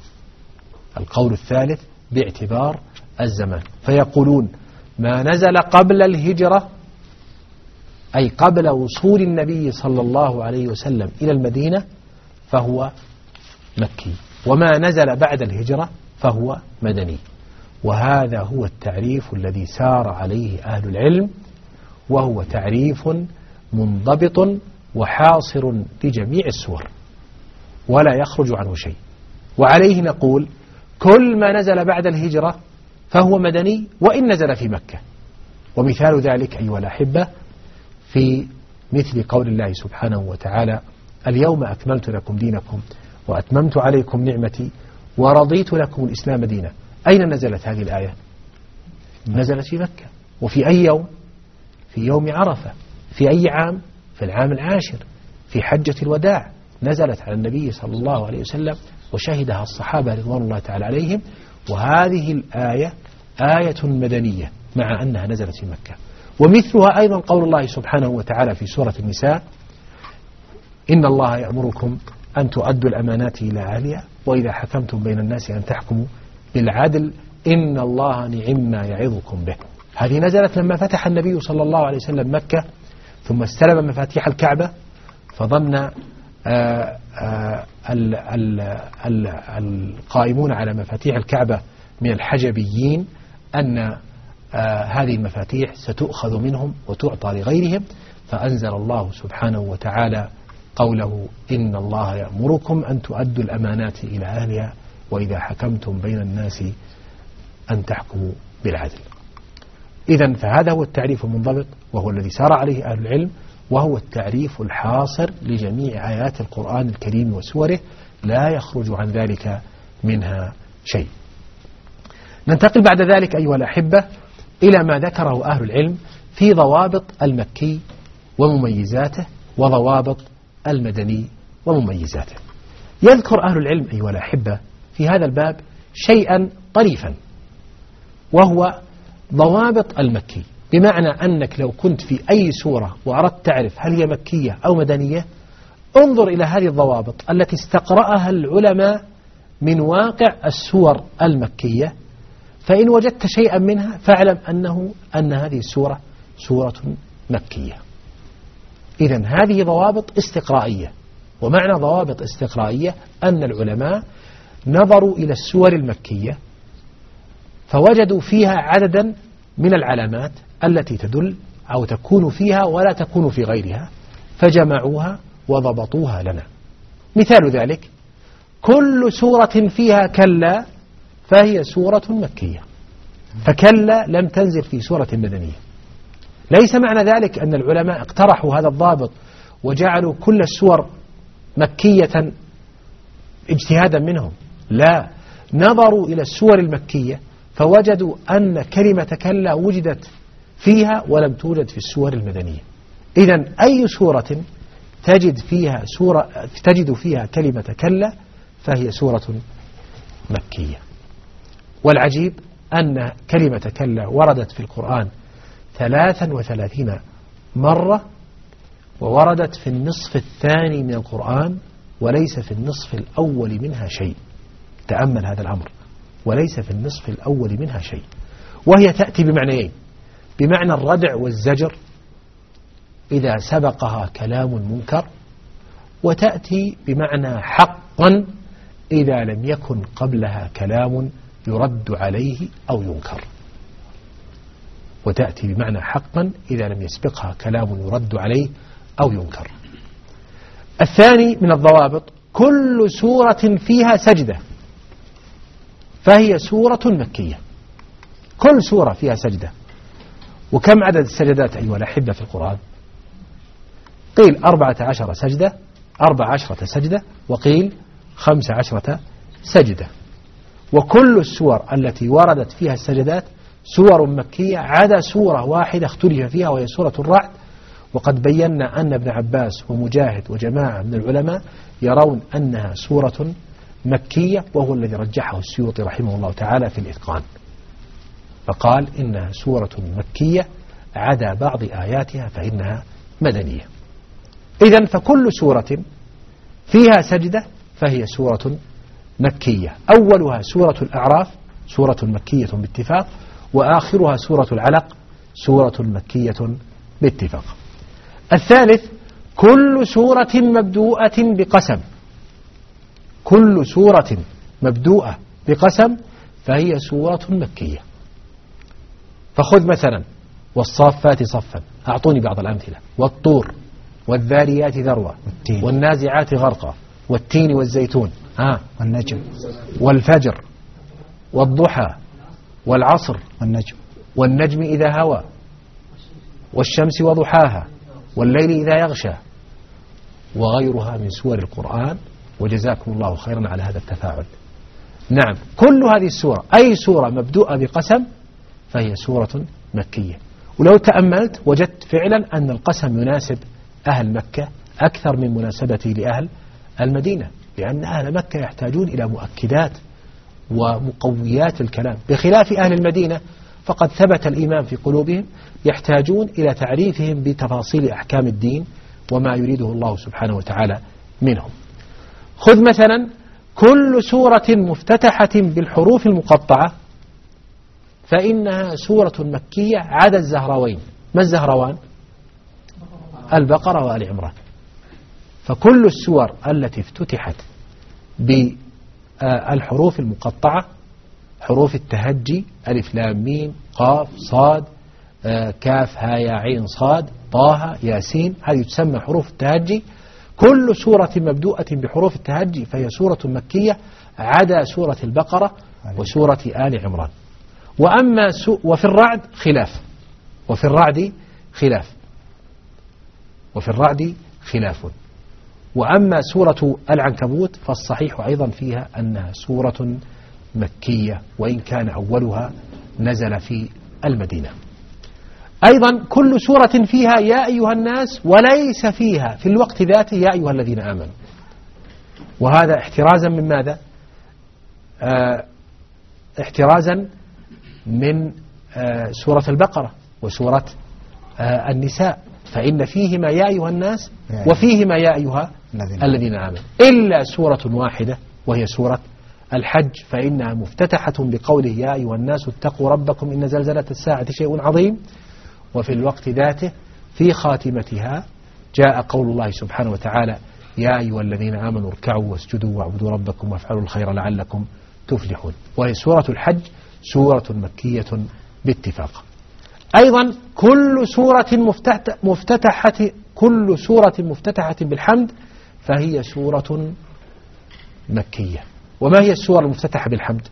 القول الثالث باعتبار الزمان، فيقولون ما نزل قبل الهجرة أي قبل وصول النبي صلى الله عليه وسلم إلى المدينة فهو مكي، وما نزل بعد الهجرة فهو مدني. وهذا هو التعريف الذي سار عليه أهل العلم، وهو تعريف منضبط وحاصر لجميع السور ولا يخرج عنه شيء. وعليه نقول كل ما نزل بعد الهجرة فهو مدني وإن نزل في مكة. ومثال ذلك أيها الأحبة في مثل قول الله سبحانه وتعالى اليوم أكملت لكم دينكم وأتممت عليكم نعمتي ورضيت لكم الإسلام دينا. أين نزلت هذه الآية؟ نزلت في مكة. وفي أي يوم؟ في يوم عرفة. في أي عام؟ في العام العاشر في حجة الوداع نزلت على النبي صلى الله عليه وسلم وشهدها الصحابة رضوان الله تعالى عليهم. وهذه الآية آية مدنية مع أنها نزلت في مكة. ومثلها أيضا قول الله سبحانه وتعالى في سورة النساء إن الله يأمركم أن تؤدوا الأمانات إلى أهلها وإذا حكمتم بين الناس أن تحكموا بالعدل إن الله نعم ما يعظكم به. هذه نزلت لما فتح النبي صلى الله عليه وسلم مكة ثم استلم مفاتيح الكعبة، فظن القائمون على مفاتيح الكعبة من الحجبيين أن هذه المفاتيح ستؤخذ منهم وتعطى لغيرهم، فأنزل الله سبحانه وتعالى قوله إن الله يأمركم أن تؤدوا الأمانات إلى أهلها وإذا حكمتم بين الناس أن تحكموا بالعدل. إذن فهذا هو التعريف المنضبط وهو الذي سار عليه أهل العلم، وهو التعريف الحاصر لجميع آيات القرآن الكريم وسوره لا يخرج عن ذلك منها شيء. ننتقل بعد ذلك أيها الأحبة إلى ما ذكره أهل العلم في ضوابط المكي ومميزاته وضوابط المدني ومميزاته. يذكر أهل العلم أيها الأحبة في هذا الباب شيئا طريفا، وهو ضوابط المكي، بمعنى أنك لو كنت في أي سورة وأردت تعرف هل هي مكية أو مدنية انظر إلى هذه الضوابط التي استقرأها العلماء من واقع السور المكية، فإن وجدت شيئا منها فاعلم أن هذه السورة سورة مكية. إذن هذه ضوابط استقرائية. ومعنى ضوابط استقرائية أن العلماء نظروا إلى السور المكية فوجدوا فيها عددا من العلامات التي تدل أو تكون فيها ولا تكون في غيرها، فجمعوها وضبطوها لنا. مثال ذلك كل سورة فيها كلا فهي سورة مكية، فكلا لم تنزل في سورة مدنية. ليس معنى ذلك أن العلماء اقترحوا هذا الضابط وجعلوا كل السور مكية اجتهادا منهم، لا، نظروا إلى السور المكية فوجدوا أن كلمة كلا وجدت فيها ولم توجد في السور المدنية. إذن أي سورة تجد فيها كلمة كلا فهي سورة مكية. والعجيب أن كلمة كلا وردت في القرآن 33 مرة، ووردت في النصف الثاني من القرآن وليس في النصف الأول منها شيء. تأمل هذا الأمر، وليس في النصف الأول منها شيء. وهي تأتي بمعنيين: بمعنى الردع والزجر إذا سبقها كلام منكر، وتأتي بمعنى حقا إذا لم يكن قبلها كلام يرد عليه أو ينكر. وتأتي بمعنى حقا إذا لم يسبقها كلام يرد عليه أو ينكر. الثاني من الضوابط كل سورة فيها سجدة فهي سورة مكية. كل سورة فيها سجدة. وكم عدد السجدات أيها الأحبة في القرآن؟ قيل 14 سجدة، 14 سجدة، وقيل 15 سجدة. وكل السور التي وردت فيها السجدات سور مكية عدا سورة واحدة اختلف فيها وهي سورة الرعد. وقد بينا أن ابن عباس ومجاهد وجماعة من العلماء يرون أنها سورة مكية، وهو الذي رجحه السيوطي رحمه الله تعالى في الإتقان، فقال إنها سورة مكية عدا بعض آياتها فإنها مدنية. إذن فكل سورة فيها سجدة فهي سورة مكية. أولها سورة الأعراف سورة مكية باتفاق، وآخرها سورة العلق سورة مكية باتفاق. الثالث كل سورة مبدوءة بقسم. كل سورة مبدوءة بقسم فهي سورة مكية. فخذ مثلا والصافات صفا، أعطوني بعض الأمثلة. والطور، والذاريات ذروة، والنازعات غرقا، والتين والزيتون، والنجم، والفجر، والضحى، والعصر، والنجم إذا هوى، والشمس وضحاها، والليل إذا يغشى، وغيرها من سور القرآن. وجزاكم الله خيرا على هذا التفاعل. نعم، كل هذه السورة أي سورة مبدوءة بقسم فهي سورة مكية. ولو تأملت وجدت فعلا أن القسم يناسب أهل مكة أكثر من مناسبته لأهل المدينة، لأن أهل مكة يحتاجون إلى مؤكدات ومقويات الكلام، بخلاف أهل المدينة فقد ثبت الإيمان في قلوبهم، يحتاجون إلى تعريفهم بتفاصيل أحكام الدين وما يريده الله سبحانه وتعالى منهم. خذ مثلا كل سورة مفتتحة بالحروف المقطعة فإنها سورة مكية عدا الزهراوين. ما الزهروان؟ البقرة وآل عمران. فكل السور التي افتتحت بالحروف المقطعة، حروف التهجي ألف لام ميم قاف صاد كاف ها يا عين صاد طه ياسين، هذه تسمى حروف التهجي. كل سورة مبدوءة بحروف التهجي فهي سورة مكية عدا سورة البقرة وسورة آل عمران. وفي الرعد خلاف، وفي الرعد خلاف. وأما سورة العنكبوت فالصحيح أيضا فيها أنها سورة مكية، وإن كان أولها نزل في المدينة. أيضا كل سورة فيها يا أيها الناس وليس فيها في الوقت ذاته يا أيها الذين آمنوا. وهذا احترازا من ماذا؟ احترازا من سورة البقرة وسورة النساء، فإن فيهما يا أيها الناس وفيهما يا أيها الذين آمنوا، إلا سورة واحدة وهي سورة الحج، فإنها مفتتحة بقوله يا أيها الناس اتقوا ربكم إن زلزلة الساعة شيء عظيم. وفي الوقت ذاته في خاتمتها جاء قول الله سبحانه وتعالى يا أيها الذين آمنوا اركعوا واسجدوا واعبدوا ربكم وافعلوا الخير لعلكم تفلحون. وهي سورة الحج سورة مكية باتفاق. أيضا كل سورة مفتتحة بالحمد فهي سورة مكية. وما هي السورة المفتتحة بالحمد؟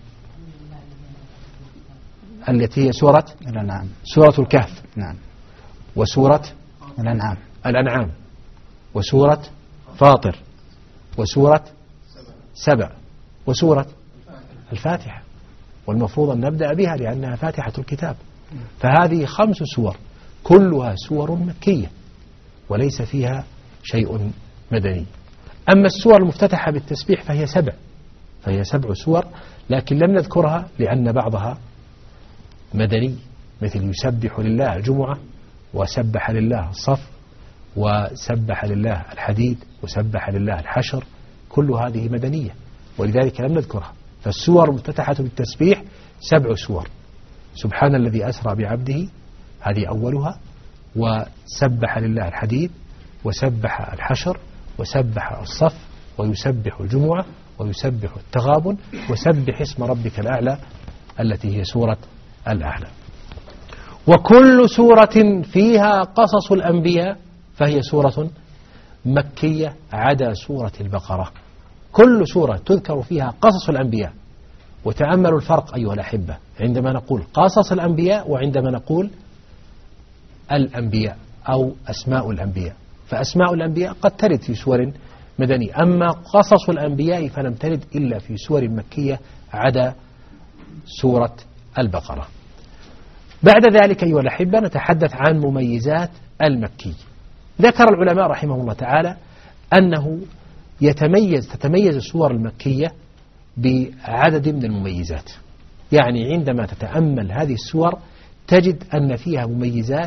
التي هي سورة الأنعام، سورة الكهف، نعم، وسورة الأنعام، وسورة فاطر، وسورة سبع، وسورة الفاتحة، والمفروض أن نبدأ بها لأنها فاتحة الكتاب. فهذه 5 سور كلها سور مكية وليس فيها شيء مدني. أما السور المفتتحة بالتسبيح فهي 7 سور، لكن لم نذكرها لأن بعضها مدني، مثل يسبح لله الجمعة، وسبح لله الصف، وسبح لله الحديد، وسبح لله الحشر، كل هذه مدنية ولذلك لم نذكرها. فالسور المفتتحة بالتسبيح 7 سور. سبحان الذي أسرى بعبده هذه أولها، وسبح لله الحديد، وسبح الحشر، وسبح الصف، ويسبح الجمعة، ويسبح التغابن، وسبح اسم ربك الأعلى التي هي سورة الأعلى. وكل سورة فيها قصص الأنبياء فهي سورة مكية عدا سورة البقرة. كل سورة تذكر فيها قصص الأنبياء. وتأملوا الفرق أيها الأحبة عندما نقول قصص الأنبياء وعندما نقول الأنبياء أو أسماء الأنبياء. فأسماء الأنبياء قد ترد في سور مدنية، أما قصص الأنبياء فلم ترد إلا في سور مكية عدا سورة البقرة. بعد ذلك أيها الأحبة نتحدث عن مميزات المكي. ذكر العلماء رحمه الله تعالى أنه تتميز السور المكية بعدد من المميزات. يعني عندما تتأمل هذه السور تجد أن فيها مميزات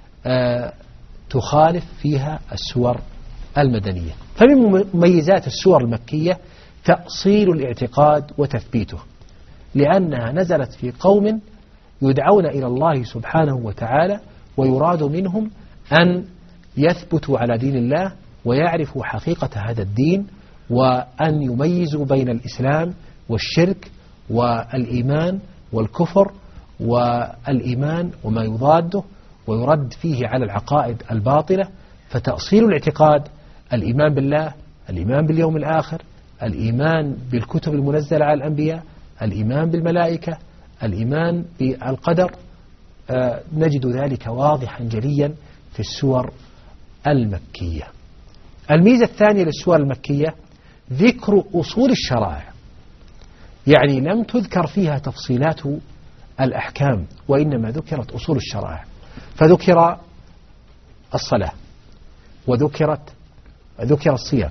تخالف فيها السور المدنية. فمن مميزات السور المكية تأصيل الاعتقاد وتثبيته، لأنها نزلت في قوم يدعون إلى الله سبحانه وتعالى ويراد منهم أن يثبتوا على دين الله ويعرفوا حقيقة هذا الدين، وأن يميزوا بين الإسلام والشرك والإيمان والكفر والإيمان وما يضاده ويرد فيه على العقائد الباطلة. فتأصيل الاعتقاد الإيمان بالله، الإيمان باليوم الآخر، الإيمان بالكتب المنزلة على الأنبياء، الإيمان بالملائكة، الإيمان بالقدر، نجد ذلك واضحا جليا في السور المكية. الميزة الثانية للسور المكية ذكر أصول الشرائع، يعني لم تذكر فيها تفصيلات الأحكام وإنما ذكرت أصول الشرائع. فذكر الصلاة، وذكر الصيام،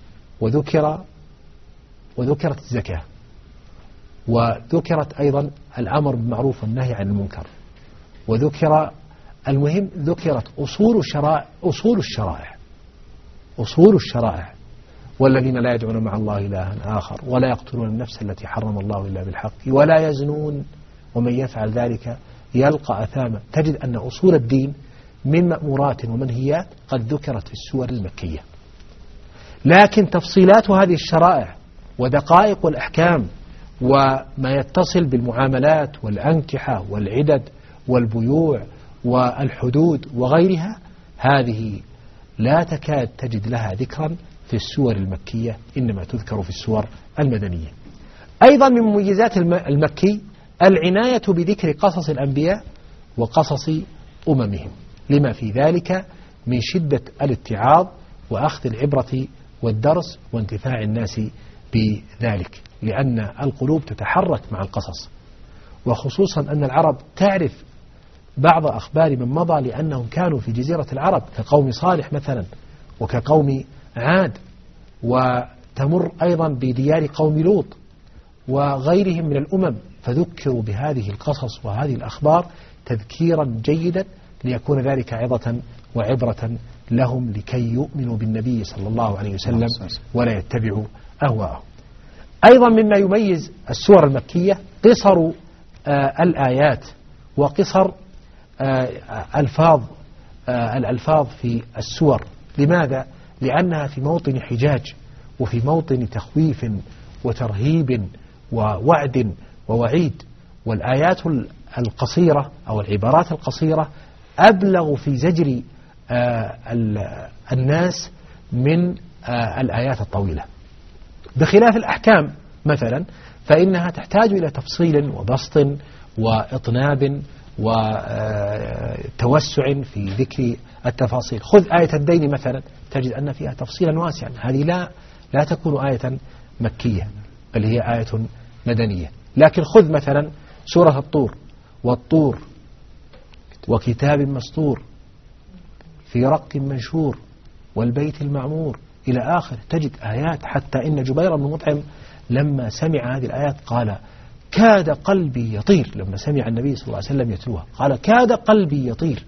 وذكرت الزكاة، وذكرت أيضا الأمر بالمعروف والنهي عن المنكر، ذكرت أصول الشرائع والذين لا يدعون مع الله إلها آخر ولا يقتلون النفس التي حرم الله إلا بالحق ولا يزنون ومن يفعل ذلك يلقى أثاما. تجد أن أصول الدين من مأمورات ومنهيات قد ذكرت في السور المكية. لكن تفصيلات هذه الشرائع ودقائق الأحكام وما يتصل بالمعاملات والأنكحة والعدد والبيوع والحدود وغيرها، هذه لا تكاد تجد لها ذكرا في السور المكية، إنما تذكر في السور المدنية. أيضا من مميزات المكي العناية بذكر قصص الأنبياء وقصص أممهم، لما في ذلك من شدة الاتعاظ وأخذ العبرة والدرس وانتفاع الناس بذلك، لأن القلوب تتحرك مع القصص. وخصوصا أن العرب تعرف بعض أخبار من مضى لأنهم كانوا في جزيرة العرب كقوم صالح مثلا وكقوم عاد، وتمر أيضا بديار قوم لوط وغيرهم من الأمم، فذكروا بهذه القصص وهذه الأخبار تذكيرا جيدا ليكون ذلك عظة وعبرة لهم لكي يؤمنوا بالنبي صلى الله عليه وسلم ولا يتبعوا أهواءهم. أيضا مما يميز السور المكية قصر الآيات وقصر الألفاظ في السور. لماذا؟ لأنها في موطن حجاج وفي موطن تخويف وترهيب ووعد ووعيد، والآيات القصيرة أو العبارات القصيرة أبلغ في زجر الناس من الآيات الطويلة، بخلاف الأحكام مثلا فإنها تحتاج إلى تفصيل وبسط وإطناب وتوسع في ذكر التفاصيل. خذ آية الدين مثلا تجد أن فيها تفصيلا واسعا، هذه لا تكون آية مكية بل هي آية مدنية. لكن خذ مثلا سورة الطور، والطور وكتاب مسطور في رق منشور والبيت المعمور إلى آخر، تجد آيات حتى إن جبير بن مطعم لما سمع هذه الآيات قال كاد قلبي يطير، لما سمع النبي صلى الله عليه وسلم يتلوها قال كاد قلبي يطير.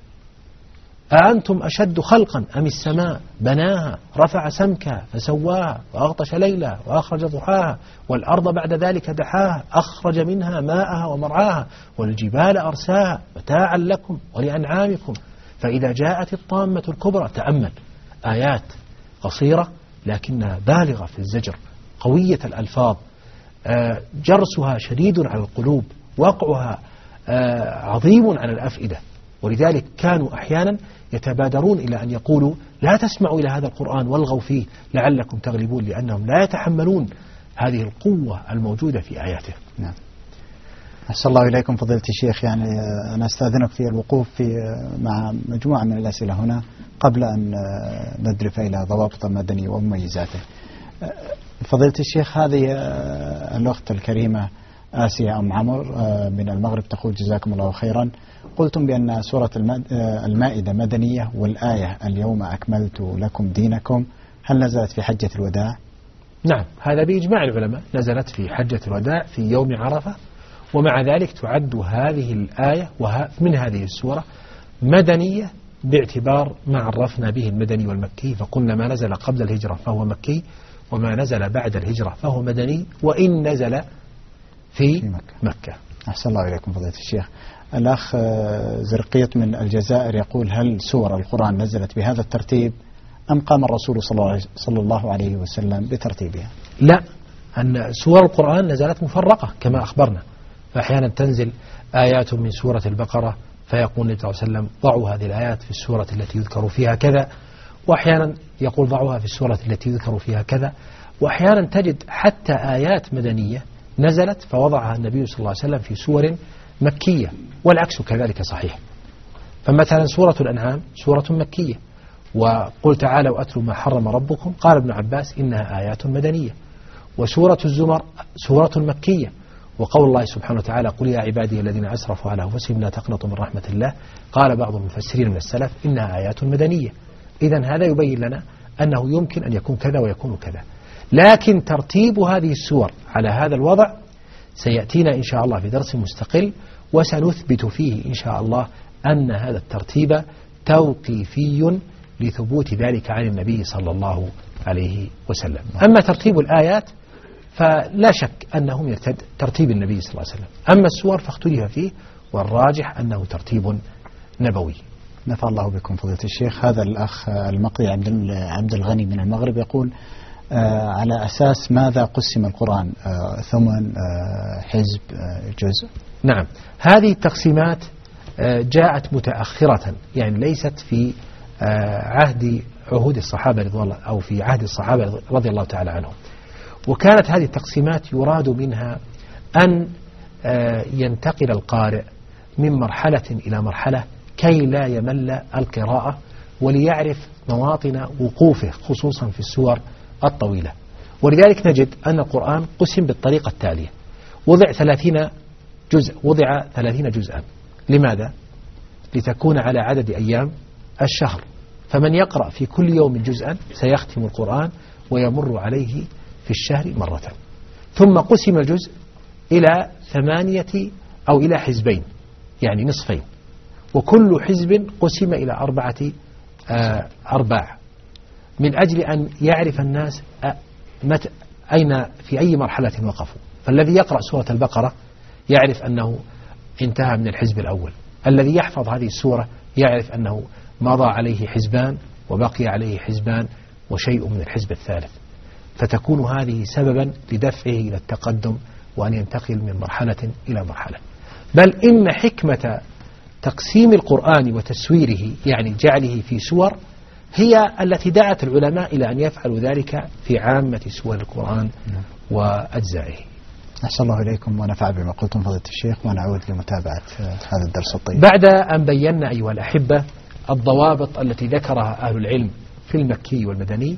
أأنتم أشد خلقا أم السماء بناها رفع سمكها فسواها وأغطش ليلها وأخرج ضحاها والأرض بعد ذلك دحاها أخرج منها ماءها ومرعاها والجبال أرساها متاعا لكم ولأنعامكم فإذا جاءت الطامة الكبرى تأمل آيات قصيرة لكنها بالغة في الزجر، قوية الألفاظ، جرسها شديد على القلوب، وقعها عظيم على الأفئدة. ولذلك كانوا أحيانا يتبادرون إلى أن يقولوا لا تسمعوا إلى هذا القرآن والغوا فيه لعلكم تغلبون، لأنهم لا يتحملون هذه القوة الموجودة في آياته. نعم. أحسن الله إليكم فضيلة الشيخ. يعني أنا أستأذنك في الوقوف مع مجموعة من الأسئلة هنا قبل أن ندرف إلى ضوابط المدني ومميزاته. فضيلة الشيخ، هذه الأخت الكريمة آسيا أم عمر من المغرب تقول جزاكم الله خيرا، قلتم بأن سورة المائدة مدنية والآية اليوم أكملت لكم دينكم، هل نزلت في حجة الوداع؟ نعم، هذا بإجماع العلماء، نزلت في حجة الوداع في يوم عرفة، ومع ذلك تعد هذه الآية من هذه السورة مدنية باعتبار ما عرفنا به المدني والمكي، فقلنا ما نزل قبل الهجرة فهو مكي، وما نزل بعد الهجرة فهو مدني، وإن نزل في مكة. أحسن الله إليكم فضيلة الشيخ. الأخ زرقيط من الجزائر يقول هل سور القرآن نزلت بهذا الترتيب أم قام الرسول صلى الله عليه وسلم بترتيبها؟ لا، أن سور القرآن نزلت مفرقة كما أخبرنا، فأحيانا تنزل آيات من سورة البقرة فيقول النبي صلى الله عليه وسلم ضعوا هذه الآيات في السورة التي يذكر فيها كذا، وأحيانا يقول ضعوها في السورة التي يذكر فيها كذا، وأحيانا تجد حتى آيات مدنية نزلت فوضعها النبي صلى الله عليه وسلم في سور مكية، والعكس كذلك صحيح. فمثلا سورة الأنعام سورة مكية، وقل تعالوا أتلوا ما حرم ربكم، قال ابن عباس إنها آيات مدنية. وسورة الزمر سورة مكية، وقول الله سبحانه وتعالى قل يا عبادي الذين أسرفوا على أنفسهم لا تقنطوا من رحمة الله، قال بعض المفسرين من السلف إنها آيات مدنية. إذن هذا يبين لنا أنه يمكن أن يكون كذا ويكون كذا، لكن ترتيب هذه السور على هذا الوضع سيأتينا إن شاء الله في درس مستقل، وسنثبت فيه إن شاء الله أن هذا الترتيب توقيفي لثبوت ذلك عن النبي صلى الله عليه وسلم. أما ترتيب الآيات فلا شك أنه من ترتيب النبي صلى الله عليه وسلم، أما السور فاختلف فيه، والراجح أنه ترتيب نبوي. نفع الله بكم فضيلة الشيخ. هذا الأخ المقري عبد الغني من المغرب يقول على أساس ماذا قسم القرآن؟ ثمن، حزب، جزء؟ نعم، هذه التقسيمات جاءت متأخرة، يعني ليست في عهود الصحابة رضي الله، أو في عهد الصحابة رضي الله تعالى عنهم. وكانت هذه التقسيمات يراد منها أن ينتقل القارئ من مرحلة إلى مرحلة كي لا يمل القراءة، وليعرف مواطن وقوفه خصوصا في السور الطويلة. ولذلك نجد أن القرآن قسم بالطريقة التالية: وضع 30 جزءا. لماذا؟ لتكون على عدد أيام الشهر، فمن يقرأ في كل يوم جزءا سيختم القرآن ويمر عليه في الشهر مرة. ثم قسم الجزء إلى 8 أو إلى حزبين، يعني نصفين، وكل حزب قسم إلى 4 أرباع، من أجل أن يعرف الناس أين في أي مرحلة وقفوا. فالذي يقرأ سورة البقرة يعرف أنه انتهى من الحزب الأول، الذي يحفظ هذه السورة يعرف أنه مضى عليه حزبان وبقي عليه حزبان وشيء من الحزب الثالث، فتكون هذه سببا لدفعه إلى التقدم وأن ينتقل من مرحلة إلى مرحلة. بل إن حكمة تقسيم القرآن وتسويره، يعني جعله في سور، هي التي دعت العلماء إلى أن يفعلوا ذلك في عامة سور القرآن وأجزائه. أحسن الله إليكم ونفع بما قلتم فضيلة الشيخ، ونعود لمتابعة هذا الدرس الطيب. بعد أن بينا أيها الأحبة الضوابط التي ذكرها أهل العلم في المكي والمدني،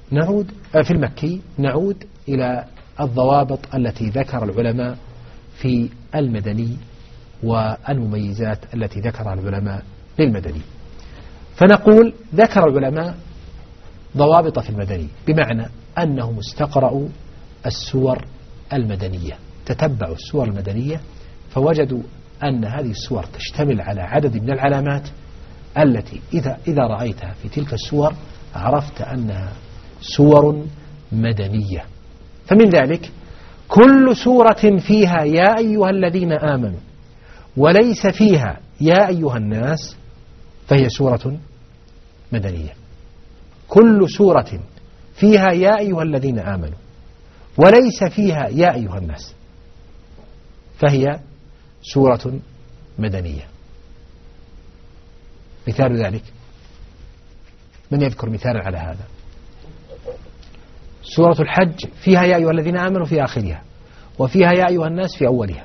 نعود إلى الضوابط التي ذكر العلماء في المدني والمميزات التي ذكرها العلماء للمدني. فنقول ذكر العلماء ضوابط في المدني، بمعنى أنهم استقرأوا السور المدنية، تتبعوا السور المدنية فوجدوا أن هذه السور تشتمل على عدد من العلامات التي إذا رأيتها في تلك السور عرفت أنها سور مدنية. فمن ذلك كل سورة فيها يا أيها الذين آمنوا وليس فيها يا أيها الناس فهي سورة مدنية. كل سورة فيها يا أيها الذين آمنوا وليس فيها يا أيها الناس فهي سورة مدنية. مثال ذلك، من يذكر مثالا على هذا؟ سورة الحج فيها يا أيها الذين آمنوا في آخرها، وفيها يا أيها الناس في أولها،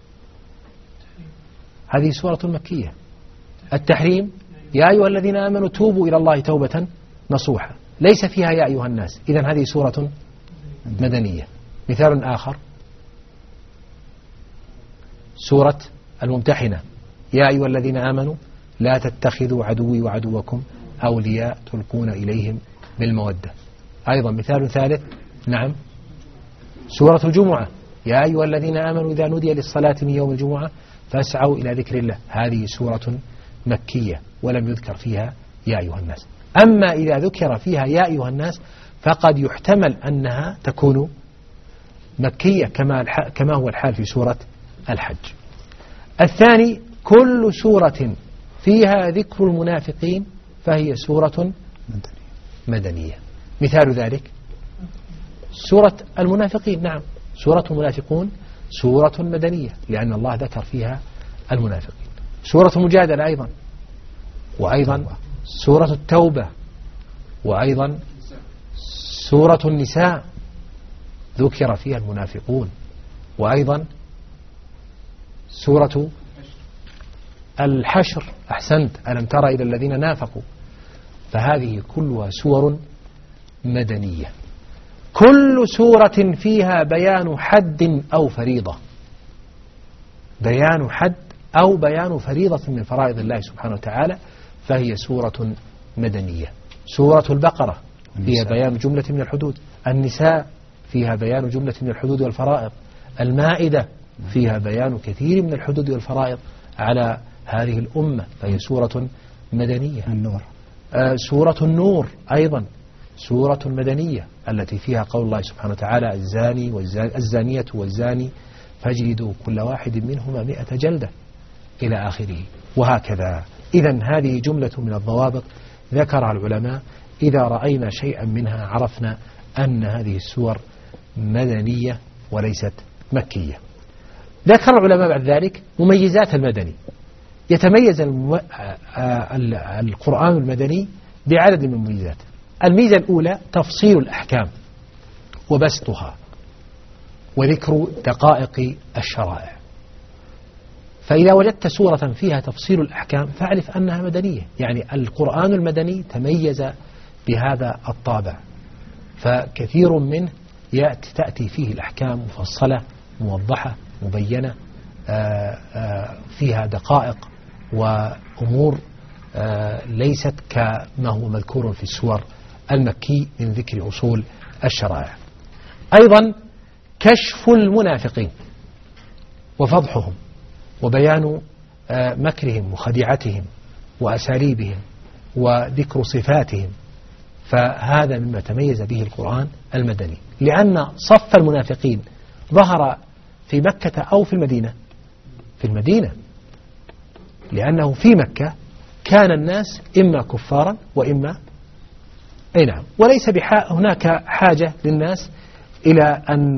هذه سورة مكية. التحريم يا أيها الذين آمنوا توبوا إلى الله توبة نصوحا، ليس فيها يا أيها الناس، إذن هذه سورة مدنية. مثال آخر سورة الممتحنة يا أيها الذين آمنوا لا تتخذوا عدوي وعدوكم أولياء تلقون إليهم بالمودة. أيضا مثال ثالث، نعم، سورة الجمعة يا أيها الذين آمنوا إذا نودي للصلاة من يوم الجمعة فاسعوا إلى ذكر الله، هذه سورة مكية ولم يذكر فيها يا أيها الناس. أما إذا ذكر فيها يا أيها الناس فقد يحتمل أنها تكون مكية كما هو الحال في سورة الحج. الثاني، كل سورة فيها ذكر المنافقين فهي سورة مدنية. مثال ذلك سورة المنافقين، نعم، سورة المنافقون سورة مدنية لأن الله ذكر فيها المنافقين. سورة المجادلة أيضا، وأيضا سورة التوبة، وأيضا سورة النساء ذكر فيها المنافقون، وأيضا سورة الحشر، أحسنت، ألم تر إلى الذين نافقوا، فهذه كلها سور مدنية. كل سورة فيها بيان حد أو فريضة، بيان حد أو بيان فريضة من فرائض الله سبحانه وتعالى فهي سورة مدنية. سورة البقرة فيها بيان جملة من الحدود، النساء فيها بيان جملة من الحدود والفرائض، المائدة فيها بيان كثير من الحدود والفرائض على هذه الأمة فهي سورة مدنية. النور، سورة النور أيضا سورة مدنية التي فيها قول الله سبحانه وتعالى الزانية والزاني فاجلدوا كل واحد منهما 100 جلدة إلى آخره، وهكذا. إذن هذه جملة من الضوابط ذكرها العلماء، إذا رأينا شيئا منها عرفنا أن هذه السور مدنية وليست مكية. ذكر العلماء بعد ذلك مميزات المدني. يتميز القرآن المدني بعدد من المميزات. الميزة الأولى تفصيل الأحكام وبسطها وذكر دقائق الشرائع. فإذا وجدت سورة فيها تفصيل الأحكام فاعرف أنها مدنية، يعني القرآن المدني تميز بهذا الطابع، فكثير منه تأتي فيه الأحكام مفصلة موضحة مبينة، فيها دقائق وأمور ليست كما هو مذكور في السور المكي من ذكر أصول الشرائع. أيضا كشف المنافقين وفضحهم وبيان مكرهم وخديعتهم وأساليبهم وذكر صفاتهم، فهذا مما تميز به القرآن المدني، لأن صف المنافقين ظهر في مكة أو في المدينة؟ في المدينة، لأنه في مكة كان الناس إما كفارا وإما نعم، وليس هناك حاجة للناس إلى أن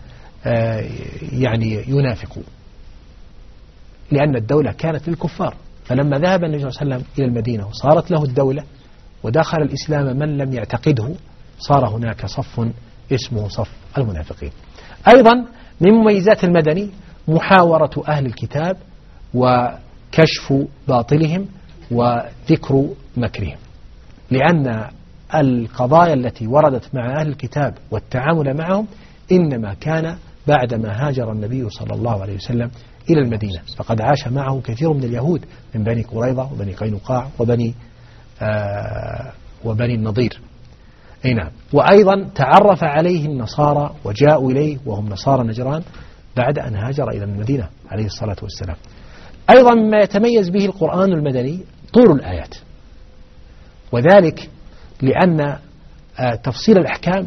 يعني ينافقوا، لأن الدولة كانت للكفار. فلما ذهب النبي صلى الله عليه وسلم إلى المدينة وصارت له الدولة ودخل الإسلام من لم يعتقده، صار هناك صف اسمه صف المنافقين. أيضا من مميزات المدني محاورة أهل الكتاب وكشف باطلهم وذكر مكرهم، لأن القضايا التي وردت مع أهل الكتاب والتعامل معهم إنما كان بعدما هاجر النبي صلى الله عليه وسلم إلى المدينة، فقد عاش معه كثير من اليهود من بني قريظة وبني قينقاع وبني النضير. أي نعم. وأيضا تعرف عليه النصارى وجاءوا إليه وهم نصارى نجران بعد أن هاجر إلى المدينة عليه الصلاة والسلام. أيضا مما يتميز به القرآن المدني طول الآيات، وذلك لأن تفصيل الأحكام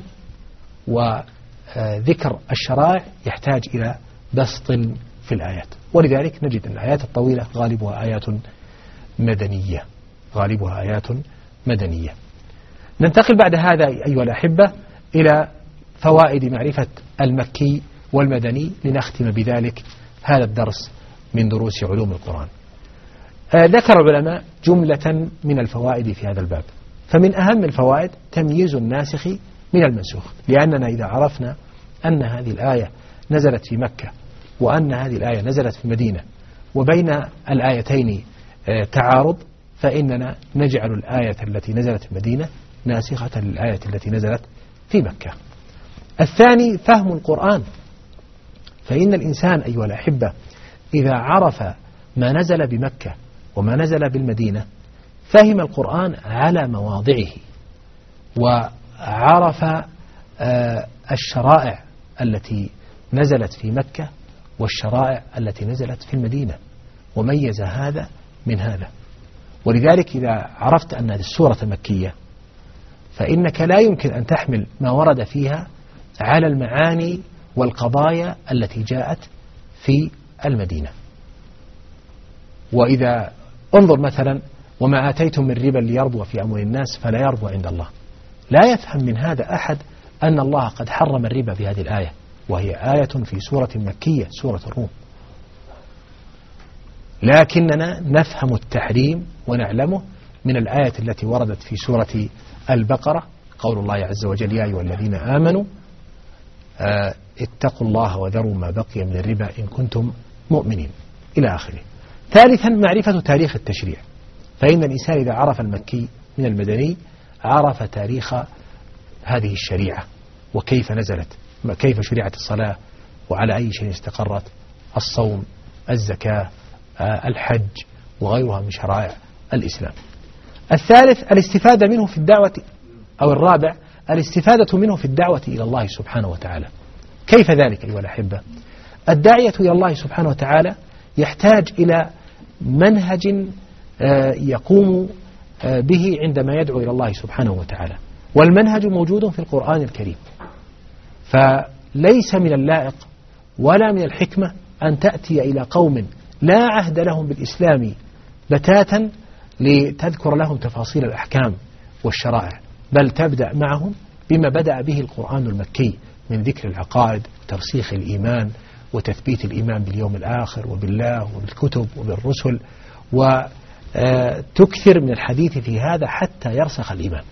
وذكر الشرائع يحتاج إلى بسط في الآيات، ولذلك نجد أن الآيات الطويلة غالبها آيات مدنية. غالبها آيات مدنية. ننتقل بعد هذا أيها الأحبة إلى فوائد معرفة المكي والمدني لنختم بذلك هذا الدرس من دروس علوم القرآن. ذكر العلماء جملة من الفوائد في هذا الباب، فمن أهم الفوائد تمييز الناسخ من المنسوخ، لأننا إذا عرفنا أن هذه الآية نزلت في مكة وأن هذه الآية نزلت في المدينة وبين الآيتين تعارض، فإننا نجعل الآية التي نزلت في المدينة ناسخة للآية التي نزلت في مكة. الثاني فهم القرآن، فإن الإنسان أيها الأحبة إذا عرف ما نزل بمكة وما نزل بالمدينة فهم القرآن على مواضعه، وعرف الشرائع التي نزلت في مكة والشرائع التي نزلت في المدينة، وميز هذا من هذا. ولذلك إذا عرفت أن هذه السورة مكية فإنك لا يمكن أن تحمل ما ورد فيها على المعاني والقضايا التي جاءت في المدينة. وإذا انظر مثلا وما آتيتم من ربا ليربو في أموال الناس فلا يربو عند الله، لا يفهم من هذا أحد أن الله قد حرم الربا في هذه الآية، وهي آية في سورة مكية سورة الروم، لكننا نفهم التحريم ونعلمه من الآية التي وردت في سورة البقرة، قول الله عز وجل يا أيها الذين آمنوا اتقوا الله وذروا ما بقي من الربا إن كنتم مؤمنين إلى آخره. ثالثا معرفة تاريخ التشريع، فإن الإنسان إذا عرف المكي من المدني عرف تاريخ هذه الشريعة وكيف نزلت، كيف شرعت الصلاة وعلى أي شيء استقرت، الصوم، الزكاة، الحج وغيرها من شرائع الإسلام. الثالث الاستفادة منه في الدعوة، أو الرابع الاستفادة منه في الدعوة إلى الله سبحانه وتعالى. كيف ذلك أيها الأحبة؟ الداعية إلى الله سبحانه وتعالى يحتاج إلى منهج يقوم به عندما يدعو إلى الله سبحانه وتعالى، والمنهج موجود في القرآن الكريم، فليس من اللائق ولا من الحكمة أن تأتي إلى قوم لا عهد لهم بالإسلام بتاتا لتذكر لهم تفاصيل الأحكام والشرائع، بل تبدأ معهم بما بدأ به القرآن المكي من ذكر العقائد وترسيخ الإيمان وتثبيت الإيمان باليوم الآخر وبالله وبالكتب وبالرسل، وتكثر من الحديث في هذا حتى يرسخ الإيمان.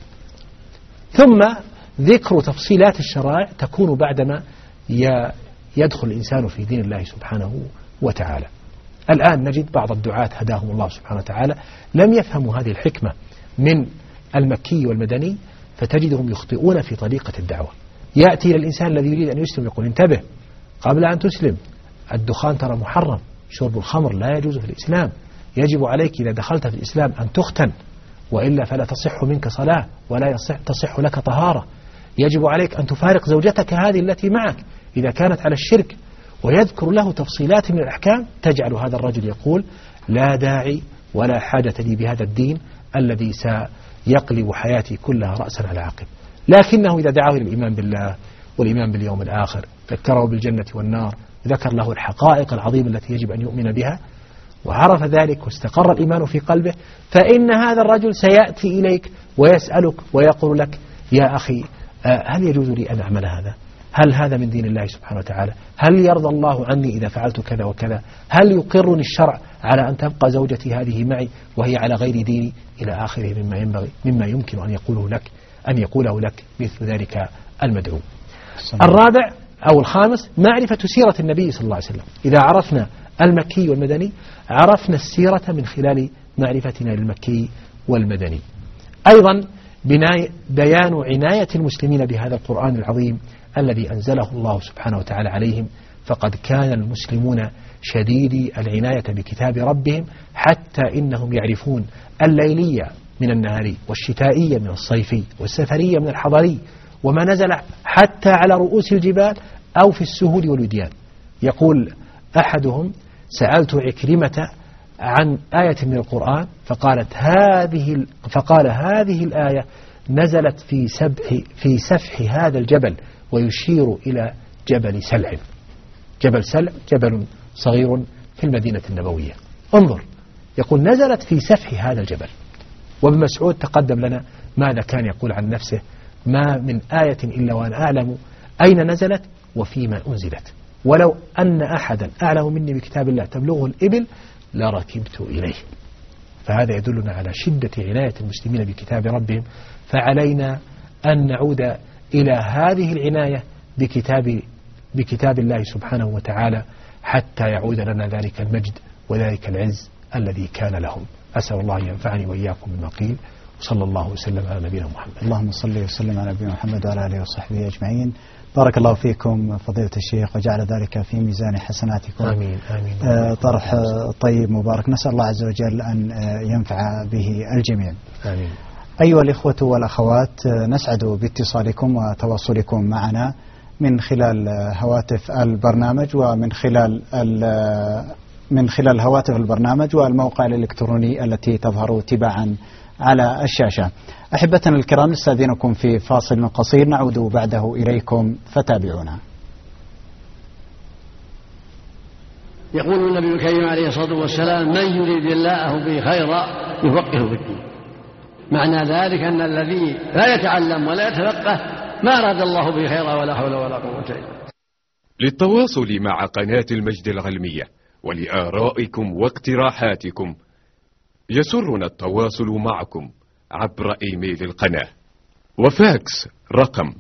ثم ذكر تفصيلات الشرائع تكون بعدما يدخل الإنسان في دين الله سبحانه وتعالى. الآن نجد بعض الدعاة هداهم الله سبحانه وتعالى لم يفهموا هذه الحكمة من المكي والمدني، فتجدهم يخطئون في طريقة الدعوة. يأتي إلى الإنسان الذي يريد أن يسلم يقول انتبه قبل أن تسلم، الدخان ترى محرم، شرب الخمر لا يجوز في الإسلام، يجب عليك إذا دخلت في الإسلام أن تختن، وإلا فلا تصح منك صلاة ولا تصح لك طهارة، يجب عليك أن تفارق زوجتك هذه التي معك إذا كانت على الشرك، ويذكر له تفصيلات من الأحكام تجعل هذا الرجل يقول لا داعي ولا حاجة لي بهذا الدين الذي سيقلب حياتي كلها رأسا على عقب. لكنه إذا دعاه إلى الإيمان بالله والإيمان باليوم الآخر، ذكره بالجنة والنار، ذكر له الحقائق العظيمة التي يجب أن يؤمن بها، وعرف ذلك واستقر الإيمان في قلبه، فإن هذا الرجل سيأتي إليك ويسألك ويقول لك يا أخي هل يجوز لي أن أعمل هذا؟ هل هذا من دين الله سبحانه وتعالى؟ هل يرضى الله عني إذا فعلت كذا وكذا؟ هل يقرني الشرع على أن تبقى زوجتي هذه معي وهي على غير ديني؟ إلى آخره مما يمكن أن يقوله لك مثل ذلك المدعو. الرابع أو الخامس معرفة سيرة النبي صلى الله عليه وسلم. إذا عرفنا المكي والمدني عرفنا السيرة من خلال معرفتنا للمكي والمدني. أيضا بيان عناية المسلمين بهذا القرآن العظيم الذي أنزله الله سبحانه وتعالى عليهم، فقد كان المسلمون شديدي العناية بكتاب ربهم حتى إنهم يعرفون الليلية من النهاري والشتائية من الصيفي والسفرية من الحضري، وما نزل حتى على رؤوس الجبال أو في السهول والوديان. يقول أحدهم سألت عكرمة عن آية من القرآن فقال هذه الآية نزلت في سفح هذا الجبل، ويشير إلى جبل سلع. جبل سلع جبل صغير في المدينة النبوية. انظر، يقول نزلت في سفح هذا الجبل، وابن مسعود تقدم لنا ماذا كان يقول عن نفسه: ما من آية إلا وأنا أعلم أين نزلت وفيما أنزلت، ولو أن أحدا أعلم مني بكتاب الله تبلغه الإبل لركبت إليه. فهذا يدلنا على شدة عناية المسلمين بكتاب ربهم، فعلينا أن نعود إلى هذه العناية بكتاب الله سبحانه وتعالى حتى يعود لنا ذلك المجد وذلك العز الذي كان لهم. أسأل الله أن ينفعني وإياكم بما قيل، وصلى الله وسلم على نبينا محمد. اللهم صل وسلم على نبينا محمد وعلى آله وصحبه أجمعين. بارك الله فيكم فضيلة الشيخ وجعل ذلك في ميزان حسناتكم. آمين آمين. طرح طيب مبارك، نسأل الله عز وجل أن ينفع به الجميع. آمين. أيها الإخوة والأخوات، نسعد باتصالكم وتواصلكم معنا من خلال هواتف البرنامج ومن خلال هواتف البرنامج والموقع الإلكتروني التي تظهر تباعا على الشاشة. أحبتنا الكرام، نستأذنكم في فاصل قصير نعود بعده إليكم فتابعونا. يقول النبي الكريم عليه الصلاة والسلام: من يريد الله به خيرا يفقهه في الدين. معنى ذلك أن الذي لا يتعلم ولا يتفقه ما أراد الله به خيرا ولا حول ولا قوة إلا بالله. للتواصل مع قناة المجد العلمية ولآرائكم واقتراحاتكم يسرنا التواصل معكم عبر إيميل القناة وفاكس رقم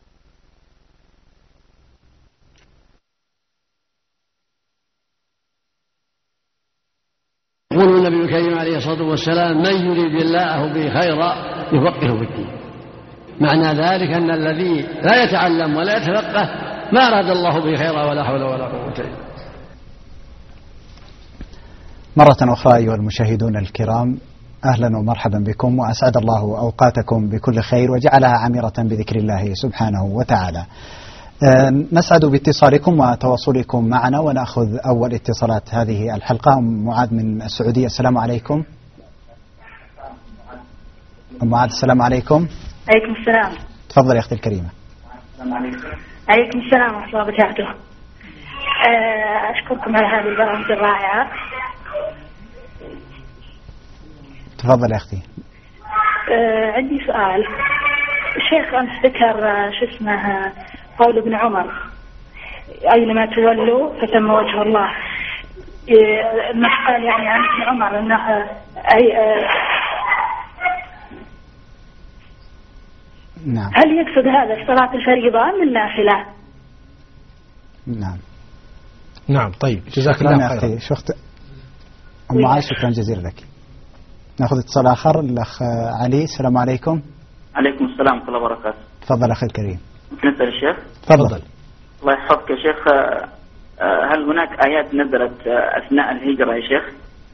يقول النبي الكريم عليه الصلاة والسلام: من يريد الله به خيرا يفقهه في الدين. معنى ذلك أن الذي لا يتعلم ولا يتفقه ما أراد الله به خيرا ولا حول ولا قوة إلا بالله. مرة أخرى أيها المشاهدون الكرام، أهلا ومرحبا بكم، وأسعد الله أوقاتكم بكل خير وجعلها عامرة بذكر الله سبحانه وتعالى. نسعد باتصالكم وتواصلكم معنا، ونأخذ أول اتصالات هذه الحلقة. معاذ من السعودية، السلام عليكم. معاذ السلام عليكم. عليكم السلام. تفضل يا أختي الكريمة. عليكم السلام ورحمة الله وبركاته. أشكركم على هذه البرامج الرائعة. تفضل يا أختي. عندي سؤال. الشيخ أمس ذكر شو اسمه قول ابن عمر: أينما تولوا فثم وجه الله. المقال يعني عن ابن عمر أنه نعم. هل يقصد هذا صلاة الفريضة أم النافلة؟ نعم. نعم. طيب، جزاك الله خير. أختي شخت أم معاذ، شكرا جزيلا لك. نأخذ اتصال آخر، الأخ علي، السلام عليكم. عليكم السلام ورحمة الله وبركاته. تفضل أخي الكريم. نسأل الشيخ. تفضل. الله يحفظك يا شيخ. هل هناك آيات نزلت أثناء الهجرة يا شيخ؟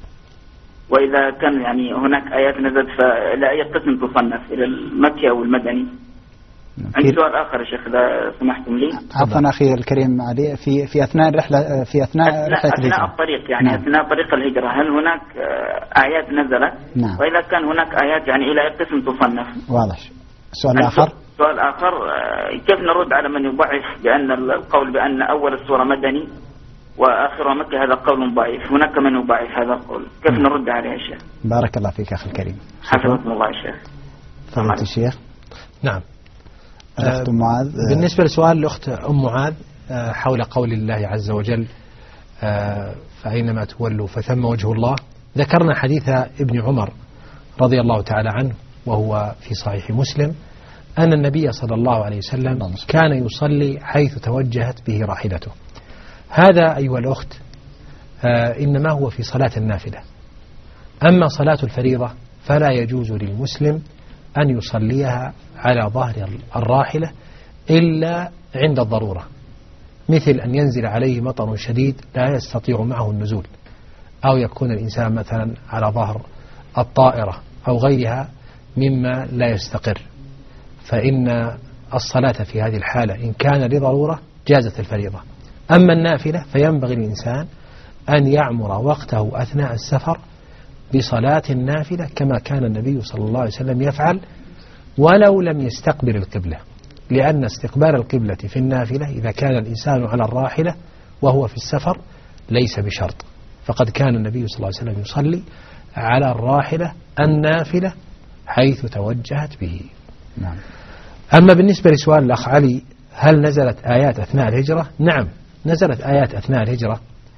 وإذا كان يعني هناك آيات نزلت فإلى أي قسم تصنف، إلى المكي أو المدني؟ عندي سؤال آخر يا شيخ إذا سمحتم لي. عفوا أخي الكريم علي، في أثناء الرحلة، في أثناء رحلة الهجرة، أثناء الطريق يعني. نعم. أثناء طريق الهجرة هل هناك آيات نزلت؟ نعم. وإذا كان هناك آيات يعني إلى أي قسم تصنف؟ واضح. السؤال الآخر. سؤال آخر، كيف نرد على من يضعف بأن القول بأن أول السورة مدني وآخرها مكي هذا قول ضعيف؟ هناك من يضعف هذا القول، كيف نرد عليه يا شيخ؟ بارك الله فيك أخي الكريم. حفظكم الله يا شيخ. فضيلة الشيخ. نعم. الأخت أم معاذ. بالنسبة لسؤال الأخت أم معاذ حول قول الله عز وجل: فأينما تولوا فثم وجه الله، ذكرنا حديث ابن عمر رضي الله تعالى عنه وهو في صحيح مسلم أن النبي صلى الله عليه وسلم كان يصلي حيث توجهت به راحلته. هذا أيها الأخت إنما هو في صلاة النافلة. أما صلاة الفريضة فلا يجوز للمسلم أن يصليها على ظهر الراحلة إلا عند الضرورة، مثل أن ينزل عليه مطر شديد لا يستطيع معه النزول، أو يكون الإنسان مثلا على ظهر الطائرة أو غيرها مما لا يستقر، فإن الصلاة في هذه الحالة إن كان لضرورة جازت الفريضة. أما النافلة فينبغي الإنسان أن يعمر وقته أثناء السفر بصلاة النافلة كما كان النبي صلى الله عليه وسلم يفعل ولو لم يستقبل القبلة، لأن استقبال القبلة في النافلة إذا كان الإنسان على الراحلة وهو في السفر ليس بشرط، فقد كان النبي صلى الله عليه وسلم يصلي على الراحلة النافلة حيث توجهت به. نعم. أما بالنسبة لسؤال الأخ علي هل نزلت آيات أثناء الهجرة؟ نعم نزلت آيات أثناء الهجرة،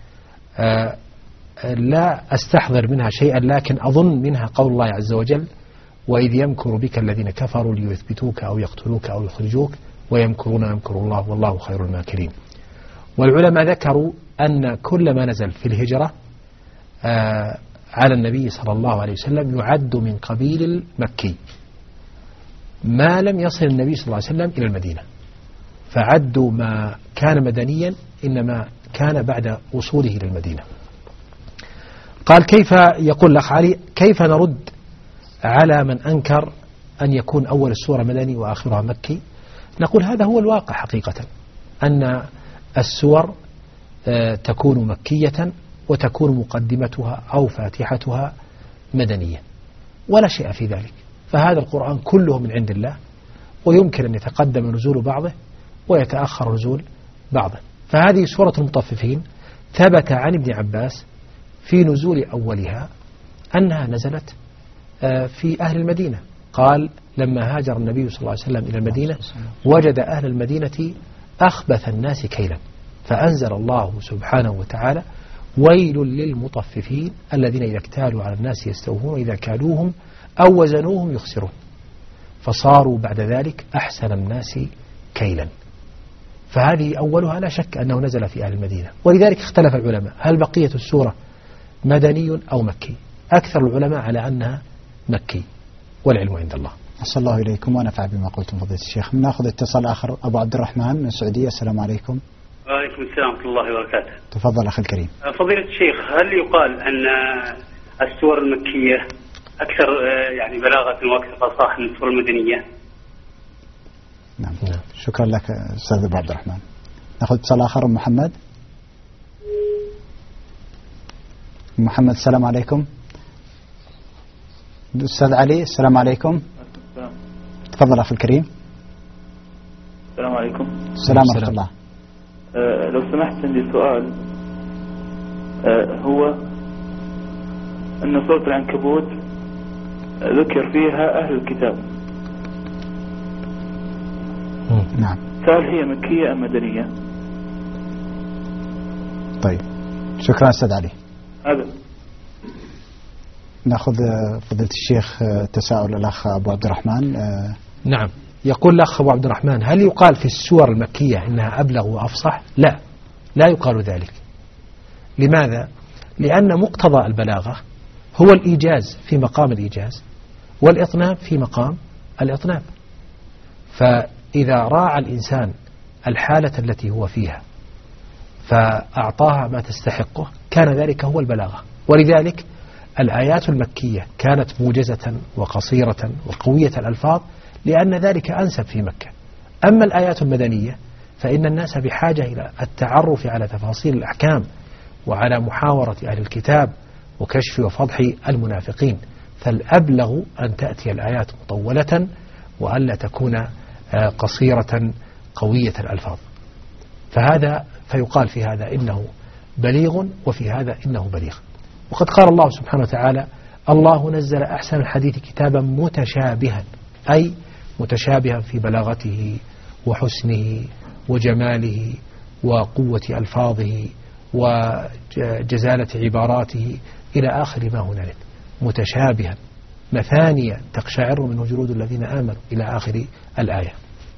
لا أستحضر منها شيئا، لكن أظن منها قول الله عز وجل وإذ يمكر بك الذين كفروا ليثبتوك أو يقتلوك أو يخرجوك ويمكرون يمكر الله والله خير الماكرين. والعلماء ذكروا أن كل ما نزل في الهجرة على النبي صلى الله عليه وسلم يعد من قبيل المكي ما لم يصل النبي صلى الله عليه وسلم إلى المدينة، فعدوا ما كان مدنيا إنما كان بعد وصوله إلى المدينة. قال كيف، يقول الأخ علي كيف نرد على من أنكر أن يكون أول السورة مدني وآخرها مكي؟ نقول هذا هو الواقع حقيقة، أن السور تكون مكية وتكون مقدمتها أو فاتحتها مدنية ولا شيء في ذلك، فهذا القرآن كله من عند الله، ويمكن أن يتقدم نزول بعضه ويتأخر نزول بعضه. فهذه سورة المطففين ثبت عن ابن عباس في نزول أولها أنها نزلت في أهل المدينة، قال لما هاجر النبي صلى الله عليه وسلم إلى المدينة وجد أهل المدينة أخبث الناس كيلا، فأنزل الله سبحانه وتعالى ويل للمطففين الذين إذا اكتالوا على الناس يستوفون وإذا كالوهم أو وزنوهم يخسرون، فصاروا بعد ذلك أحسن الناس كيلا. فهذه أولها لا شك أنه نزل في أهل المدينة، ولذلك اختلف العلماء هل بقية السورة مدني أو مكي؟ أكثر العلماء على أنها مكي والعلم عند الله. أسأل الله إليكم ونفع بما قلتم فضيلة الشيخ. نأخذ اتصال آخر، أبو عبد الرحمن من السعودية. السلام عليكم. وعليكم السلام ورحمة الله وبركاته. تفضل أخي الكريم. فضيلة الشيخ هل يقال أن السور المكية أكثر يعني بلاغة وأكثر فصاحة من السور المدنية؟ نعم. شكرا لك أستاذ أبو عبد الرحمن. نأخذ اتصال آخر. محمد. محمد السلام عليكم. أستاذ علي السلام عليكم. تفضل أخي الكريم. السلام عليكم. السلام ورحمة الله. لو سمحت عندي سؤال، هو أن سورة العنكبوت ذكر فيها أهل الكتاب. نعم. فهل هي مكية أم مدنية؟ طيب شكرا أستاذ علي. هذا. نأخذ فضيلة الشيخ تساؤل الأخ أبو عبد الرحمن. نعم. يقول الأخ أبو عبد الرحمن هل يقال في السور المكية إنها أبلغ وأفصح؟ لا، لا يقال ذلك. لماذا؟ لأن مقتضى البلاغة هو الإيجاز في مقام الإيجاز والإطناب في مقام الإطناب، فإذا راعى الإنسان الحالة التي هو فيها فأعطاها ما تستحقه كان ذلك هو البلاغة. ولذلك الآيات المكية كانت موجزة وقصيرة وقوية الألفاظ لأن ذلك أنسب في مكة. أما الآيات المدنية فإن الناس بحاجة إلى التعرف على تفاصيل الأحكام وعلى محاورة أهل الكتاب وكشف وفضح المنافقين، فالأبلغ أن تأتي الآيات مطولة وألا تكون قصيرة قوية الألفاظ. فيقال في هذا إنه بليغ وفي هذا إنه بليغ. وقد قال الله سبحانه وتعالى الله نزل أحسن الحديث كتابا متشابها، أي متشابها في بلاغته وحسنه وجماله وقوة ألفاظه وجزالة عباراته إلى آخر ما هنالك، متشابها مثانية تقشعر منه جلود الذين آمنوا إلى آخر الآية.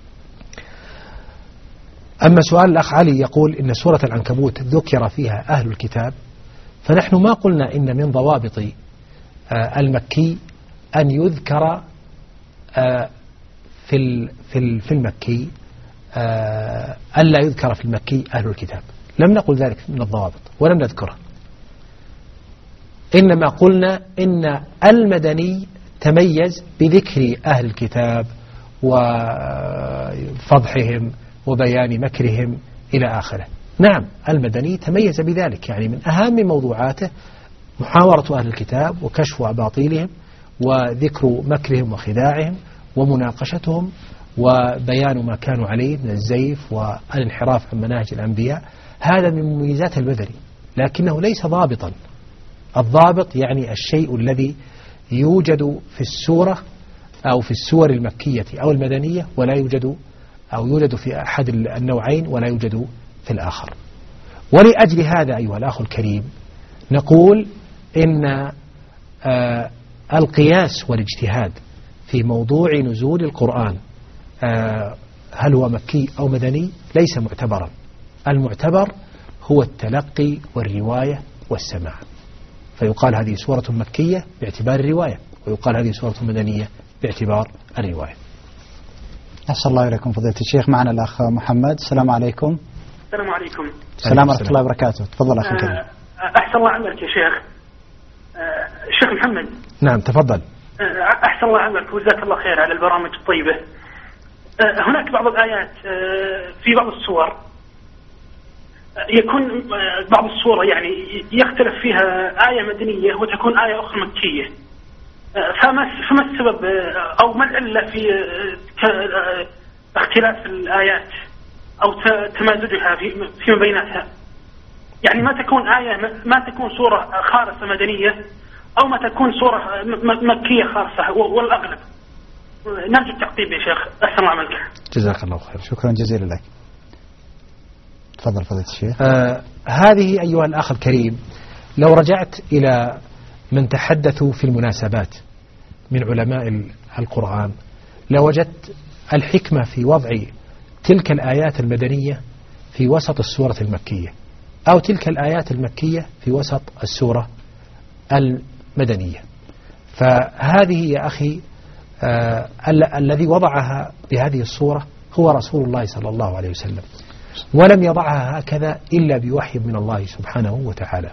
أما سؤال الأخ علي يقول إن سورة العنكبوت ذكر فيها أهل الكتاب، فنحن ما قلنا إن من ضوابط المكي أن يذكر في المكي ألا يذكر في المكي أهل الكتاب، لم نقل ذلك من الضوابط ولم نذكره، إنما قلنا إن المدني تميز بذكر أهل الكتاب وفضحهم وبيان مكرهم إلى آخره. نعم المدني تميز بذلك، يعني من أهم موضوعاته محاورة أهل الكتاب وكشف أباطيلهم وذكر مكرهم وخداعهم ومناقشتهم وبيان ما كانوا عليه من الزيف والانحراف عن مناهج الأنبياء. هذا من مميزات المدني لكنه ليس ضابطا. الضابط يعني الشيء الذي يوجد في السورة أو في السور المكية أو المدنية، ولا يوجد أو يوجد في أحد النوعين ولا يوجد في الآخر. ولأجل هذا أيها الأخ الكريم نقول إن القياس والاجتهاد في موضوع نزول القرآن هل هو مكي أو مدني ليس معتبرا. المعتبر هو التلقي والرواية والسماع، فيقال هذه سورة مكية باعتبار الرواية، ويقال هذه سورة مدنية باعتبار الرواية. أحسن الله إليكم فضيلة الشيخ. معنا الأخ محمد. السلام عليكم. السلام عليكم. السلام ورحمة الله وبركاته. تفضل أخي الكريم. أحسن الله عملك يا شيخ. شيخ محمد. نعم تفضل. أحسن الله عملك وجزاك الله خير على البرامج الطيبة. هناك بعض الآيات في بعض السور يكون بعض الصورة يعني يختلف فيها آية مدنية وتكون آية أخرى مكية، فما السبب أو ما العلة في اختلاف الآيات أو تمازجها فيما بيناتها؟ يعني ما تكون آية ما تكون سورة خالصة مدنية أو ما تكون سورة مكية خالصة، والأغلب. نرجو التعقيب يا شيخ. أحسن الله عملك. جزاك الله خير. شكرا جزيلا لك. تفضل فضيلة الشيخ. هذه أيها الأخ الكريم لو رجعت إلى من تحدثوا في المناسبات من علماء القرآن لوجدت الحكمة في وضع تلك الآيات المدنية في وسط السورة المكية أو تلك الآيات المكية في وسط السورة المدنية. فهذه يا أخي الذي وضعها بهذه الصورة هو رسول الله صلى الله عليه وسلم، ولم يضعها هكذا إلا بوحي من الله سبحانه وتعالى.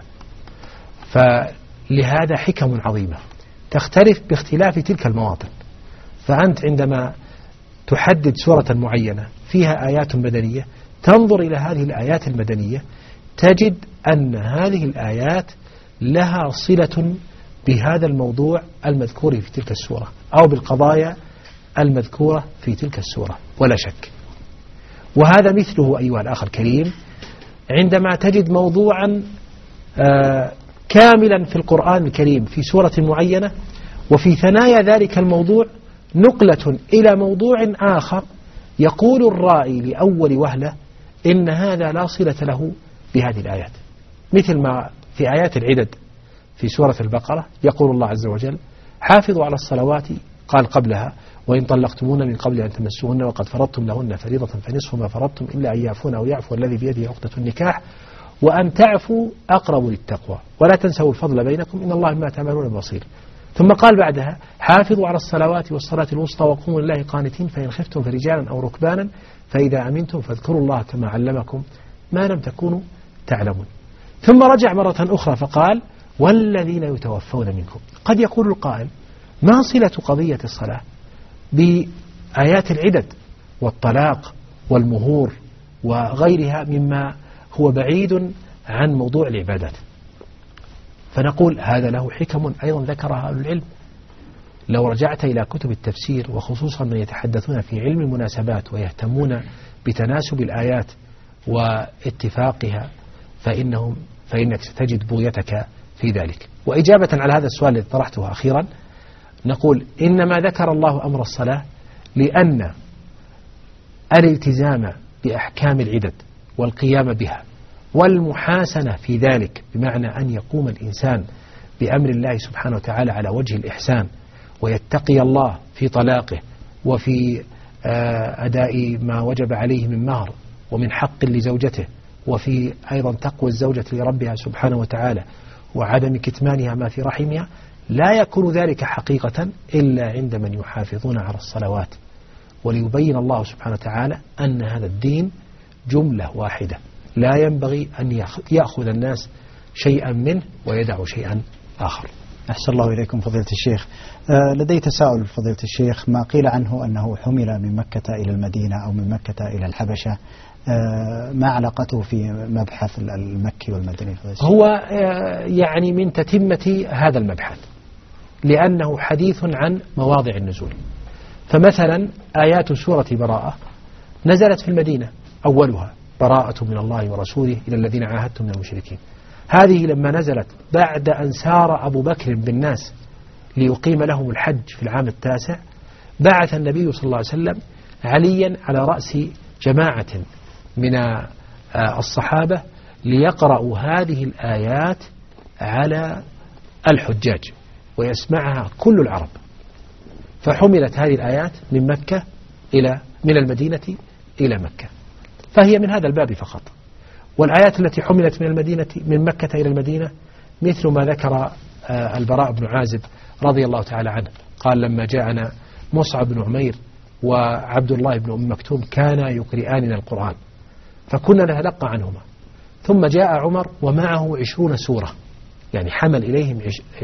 فلهذا حكم عظيمة تختلف باختلاف تلك المواطن. فأنت عندما تحدد سورة معينة فيها آيات مدنية تنظر إلى هذه الآيات المدنية تجد أن هذه الآيات لها صلة بهذا الموضوع المذكور في تلك السورة أو بالقضايا المذكورة في تلك السورة ولا شك. وهذا مثله أيها الأخ الكريم عندما تجد موضوعا كاملا في القرآن الكريم في سورة معينة وفي ثنايا ذلك الموضوع نقلة إلى موضوع آخر يقول الرائي لأول وهلة إن هذا لا صلة له بهذه الآيات، مثل ما في آيات العدد في سورة البقرة يقول الله عز وجل حافظوا على الصلوات، قال قبلها وإن طلقتمون من قبل أن تمسوهن وقد فرضتم لهن فريضة فنصف ما فرضتم إلا أن يعفون أو يعفو الذي بيده عقدة النكاح وأن تعفوا أقرب للتقوى ولا تنسوا الفضل بينكم إن الله بما تعملون بصير. ثم قال بعدها حافظوا على الصلوات والصلاة الوسطى وقوموا لله قانتين فإن خفتم فرجالا أو ركبانا فإذا أمنتم فاذكروا الله كما علمكم ما لم تكونوا تعلمون. ثم رجع مرة أخرى فقال والذين يتوفون منكم. قد يقول القائل ما صلة قضية الصلاة بآيات العدد والطلاق والمهور وغيرها مما هو بعيد عن موضوع العبادات؟ فنقول هذا له حكم أيضا ذكرها أهل العلم. لو رجعت إلى كتب التفسير وخصوصا من يتحدثون في علم المناسبات ويهتمون بتناسب الآيات واتفاقها فإنك ستجد بغيتك في ذلك. وإجابة على هذا السؤال الذي طرحته أخيرا نقول إنما ذكر الله أمر الصلاة لأن الالتزام بأحكام العدد والقيام بها والمحاسنة في ذلك بمعنى أن يقوم الإنسان بأمر الله سبحانه وتعالى على وجه الإحسان ويتقي الله في طلاقه وفي أداء ما وجب عليه من مهر ومن حق لزوجته وفي أيضا تقوى الزوجة لربها سبحانه وتعالى وعدم كتمانها ما في رحمها، لا يكون ذلك حقيقة إلا عند من يحافظون على الصلوات. وليبين الله سبحانه وتعالى أن هذا الدين جملة واحدة لا ينبغي أن يأخذ الناس شيئا منه ويدعوا شيئا آخر. أحسن الله إليكم فضيلة الشيخ. لدي تساؤل فضيلة الشيخ، ما قيل عنه أنه حمل من مكة إلى المدينة أو من مكة إلى الحبشة، ما علاقته في مبحث المكي والمدني؟ هو يعني من تتمة هذا المبحث لأنه حديث عن مواضع النزول. فمثلا آيات سورة براءة نزلت في المدينة، أولها براءة من الله ورسوله إلى الذين عاهدتم من المشركين. هذه لما نزلت بعد أن سار أبو بكر بالناس ليقيم لهم الحج في العام 9 بعث النبي صلى الله عليه وسلم عليا على رأس جماعة من الصحابة ليقرأوا هذه الآيات على الحجاج ويسمعها كل العرب. فحملت هذه الآيات من المدينة إلى مكة، فهي من هذا الباب فقط. والآيات التي حملت من مكة إلى المدينة مثل ما ذكر البراء بن عازب رضي الله تعالى عنه، قال لما جاءنا مصعب بن عمير وعبد الله بن أم مكتوم كانا يقرئاننا القرآن فكنا نتلقى عنهما، ثم جاء عمر ومعه 20 سورة، يعني حمل إليهم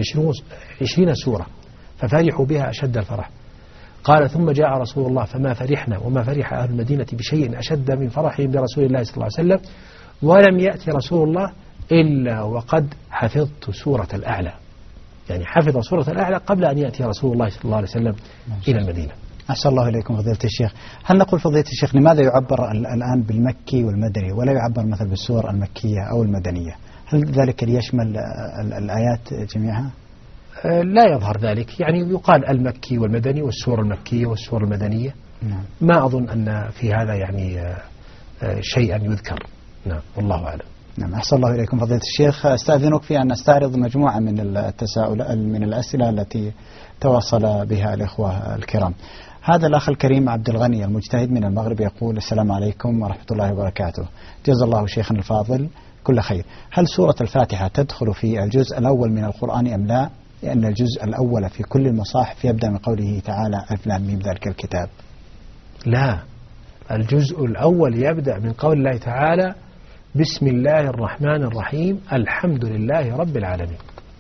20 سورة ففرحوا بها أشد الفرح. قال ثم جاء رسول الله فما فرحنا وما فرح أهل المدينة بشيء أشد من فرحهم برسول الله صلى الله عليه وسلم، ولم يأتي رسول الله إلا وقد حفظت سورة الأعلى، يعني حفظ سورة الأعلى قبل أن يأتي رسول الله صلى الله عليه وسلم إلى المدينة. أحسن الله إليكم فضيلة الشيخ. هل نقول فضيلة الشيخ لماذا يعبر الآن بالمكي والمدني ولا يعبر مثلا بالسور المكية أو المدنية؟ هل ذلك ليشمل الآيات جميعها؟ لا يظهر ذلك، يعني يقال المكي والمدني والسور المكية والسور المدنية. نعم. ما أظن أن في هذا يعني شيئا يذكر. نعم والله أعلم. نعم أحسن الله إليكم فضيلة الشيخ. أستأذنك في أن نستعرض مجموعة من الأسئلة التي تواصل بها الإخوة الكرام. هذا الأخ الكريم عبد الغني المجتهد من المغرب يقول السلام عليكم ورحمة الله وبركاته، جزا الله شيخنا الفاضل كل خير. هل سورة الفاتحة تدخل في الجزء الأول من القرآن أم لا؟ لأن الجزء الأول في كل المصاحف يبدأ من قوله تعالى ألف لام ميم ذلك الكتاب. لا، الجزء الأول يبدأ من قول الله تعالى بسم الله الرحمن الرحيم الحمد لله رب العالمين.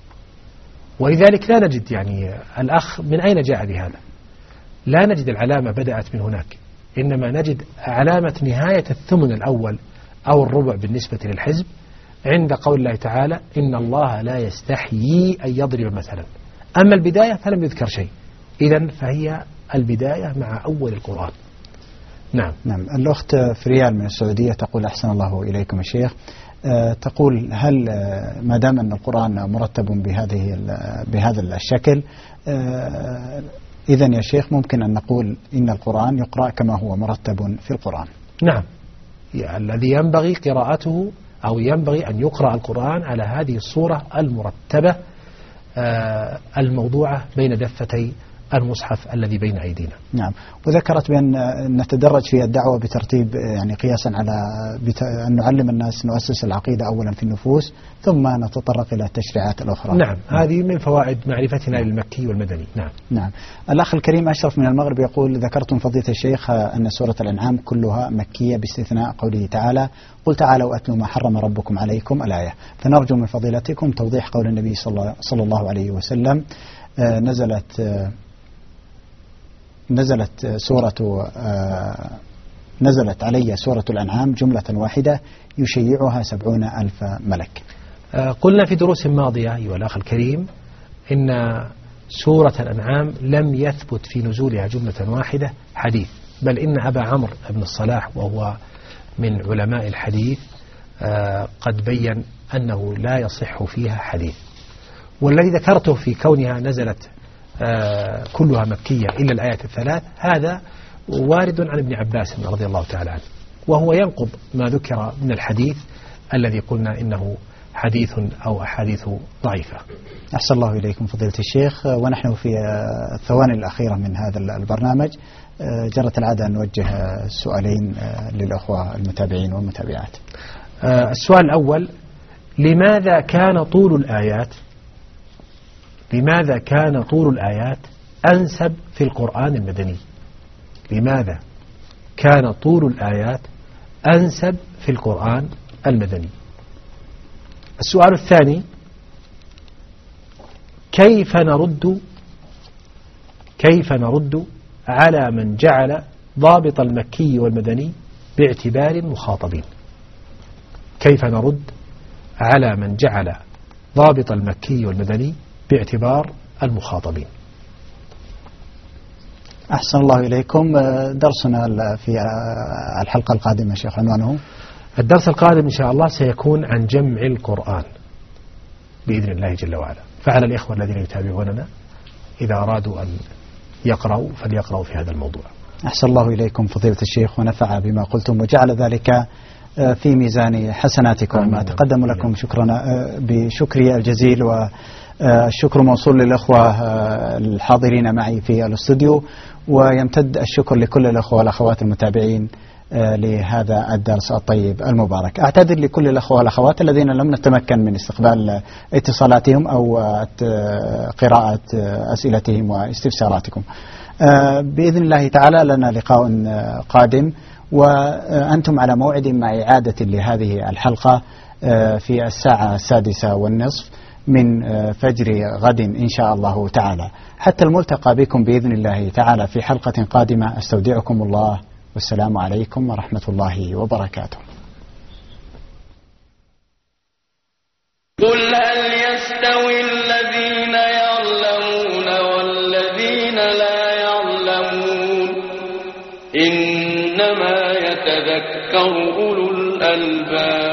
ولذلك لا نجد يعني الأخ من أين جاء بهذا، لا نجد العلامة بدأت من هناك، إنما نجد علامة نهاية الثمن الأول أو الربع بالنسبة للحزب عند قول الله تعالى إن الله لا يستحيي أن يضرب مثلا. أما البداية فلم يذكر شيء، إذن فهي البداية مع أول القرآن. نعم. الأخت فريال من السعودية تقول أحسن الله إليكم يا شيخ، تقول هل ما دام أن القرآن مرتب بهذا الشكل إذن يا شيخ ممكن أن نقول إن القرآن يقرأ كما هو مرتب في القرآن؟ نعم، الذي ينبغي قراءته أو ينبغي أن يقرأ القرآن على هذه الصورة المرتبة الموضوعة بين دفتي المصحف الذي بين أيدينا. نعم. وذكرت بأن نتدرج في الدعوة بترتيب يعني قياسا على أن نعلم الناس نؤسس العقيدة أولا في النفوس ثم نتطرق إلى التشريعات الأخرى. نعم. هذه من فوائد معرفتنا للمكي والمدني. نعم. الأخ الكريم أشرف من المغرب يقول ذكرتم فضيلة الشيخ أن سورة الأنعام كلها مكية باستثناء قوله تعالى قل تعالوا أتلوا ما حرم ربكم عليكم الآية، فنرجو من فضيلتكم توضيح قول النبي صلى الله عليه وسلم نزلت علي سورة الأنعام جملة واحدة يشيعها 70,000 ملك. قلنا في دروس ماضية أيها الأخ الكريم إن سورة الأنعام لم يثبت في نزولها جملة واحدة حديث، بل إن أبا عمرو بن الصلاح وهو من علماء الحديث قد بين أنه لا يصح فيها حديث. والذي ذكرته في كونها نزلت كلها مكية إلا الآيات الثلاث هذا وارد عن ابن عباس رضي الله تعالى عنه، وهو ينقض ما ذكر من الحديث الذي قلنا إنه حديث أو أحاديث ضعيفة. أحسن الله إليكم فضيلة الشيخ. ونحن في الثواني الأخيرة من هذا البرنامج جرت العادة أن نوجه سؤالين للأخوة المتابعين والمتابعات. السؤال الأول: لماذا كان طول الآيات أنسب في القرآن المدني؟ لماذا كان طول الآيات أنسب في القرآن المدني؟ السؤال الثاني: كيف نرد على من جعل ضابط المكي والمدني باعتبار المخاطبين؟ كيف نرد على من جعل ضابط المكي والمدني باعتبار المخاطبين؟ أحسن الله إليكم. درسنا في الحلقة القادمة شيخ عنوانه؟ الدرس القادم إن شاء الله سيكون عن جمع القرآن بإذن الله جل وعلا. فعلى الإخوة الذين يتابعوننا إذا أرادوا أن يقرأوا فليقرأوا في هذا الموضوع. أحسن الله إليكم فضيلة الشيخ ونفع بما قلتم وجعل ذلك في ميزان حسناتكم. أتقدم لكم بشكري الجزيل، والشكر موصول للأخوة الحاضرين معي في الاستوديو، ويمتد الشكر لكل الأخوة والأخوات المتابعين لهذا الدرس الطيب المبارك. أعتذر لكل الأخوة والأخوات الذين لم نتمكن من استقبال اتصالاتهم أو قراءة أسئلتهم واستفساراتكم. بإذن الله تعالى لنا لقاء قادم، وأنتم على موعد مع إعادة لهذه الحلقة في 6:30 من فجر غد إن شاء الله تعالى. حتى الملتقى بكم بإذن الله تعالى في حلقة قادمة، أستودعكم الله، والسلام عليكم ورحمة الله وبركاته. قل هل يستوي الذين يعلمون والذين لا يعلمون إنما يتذكر أولو الألباب.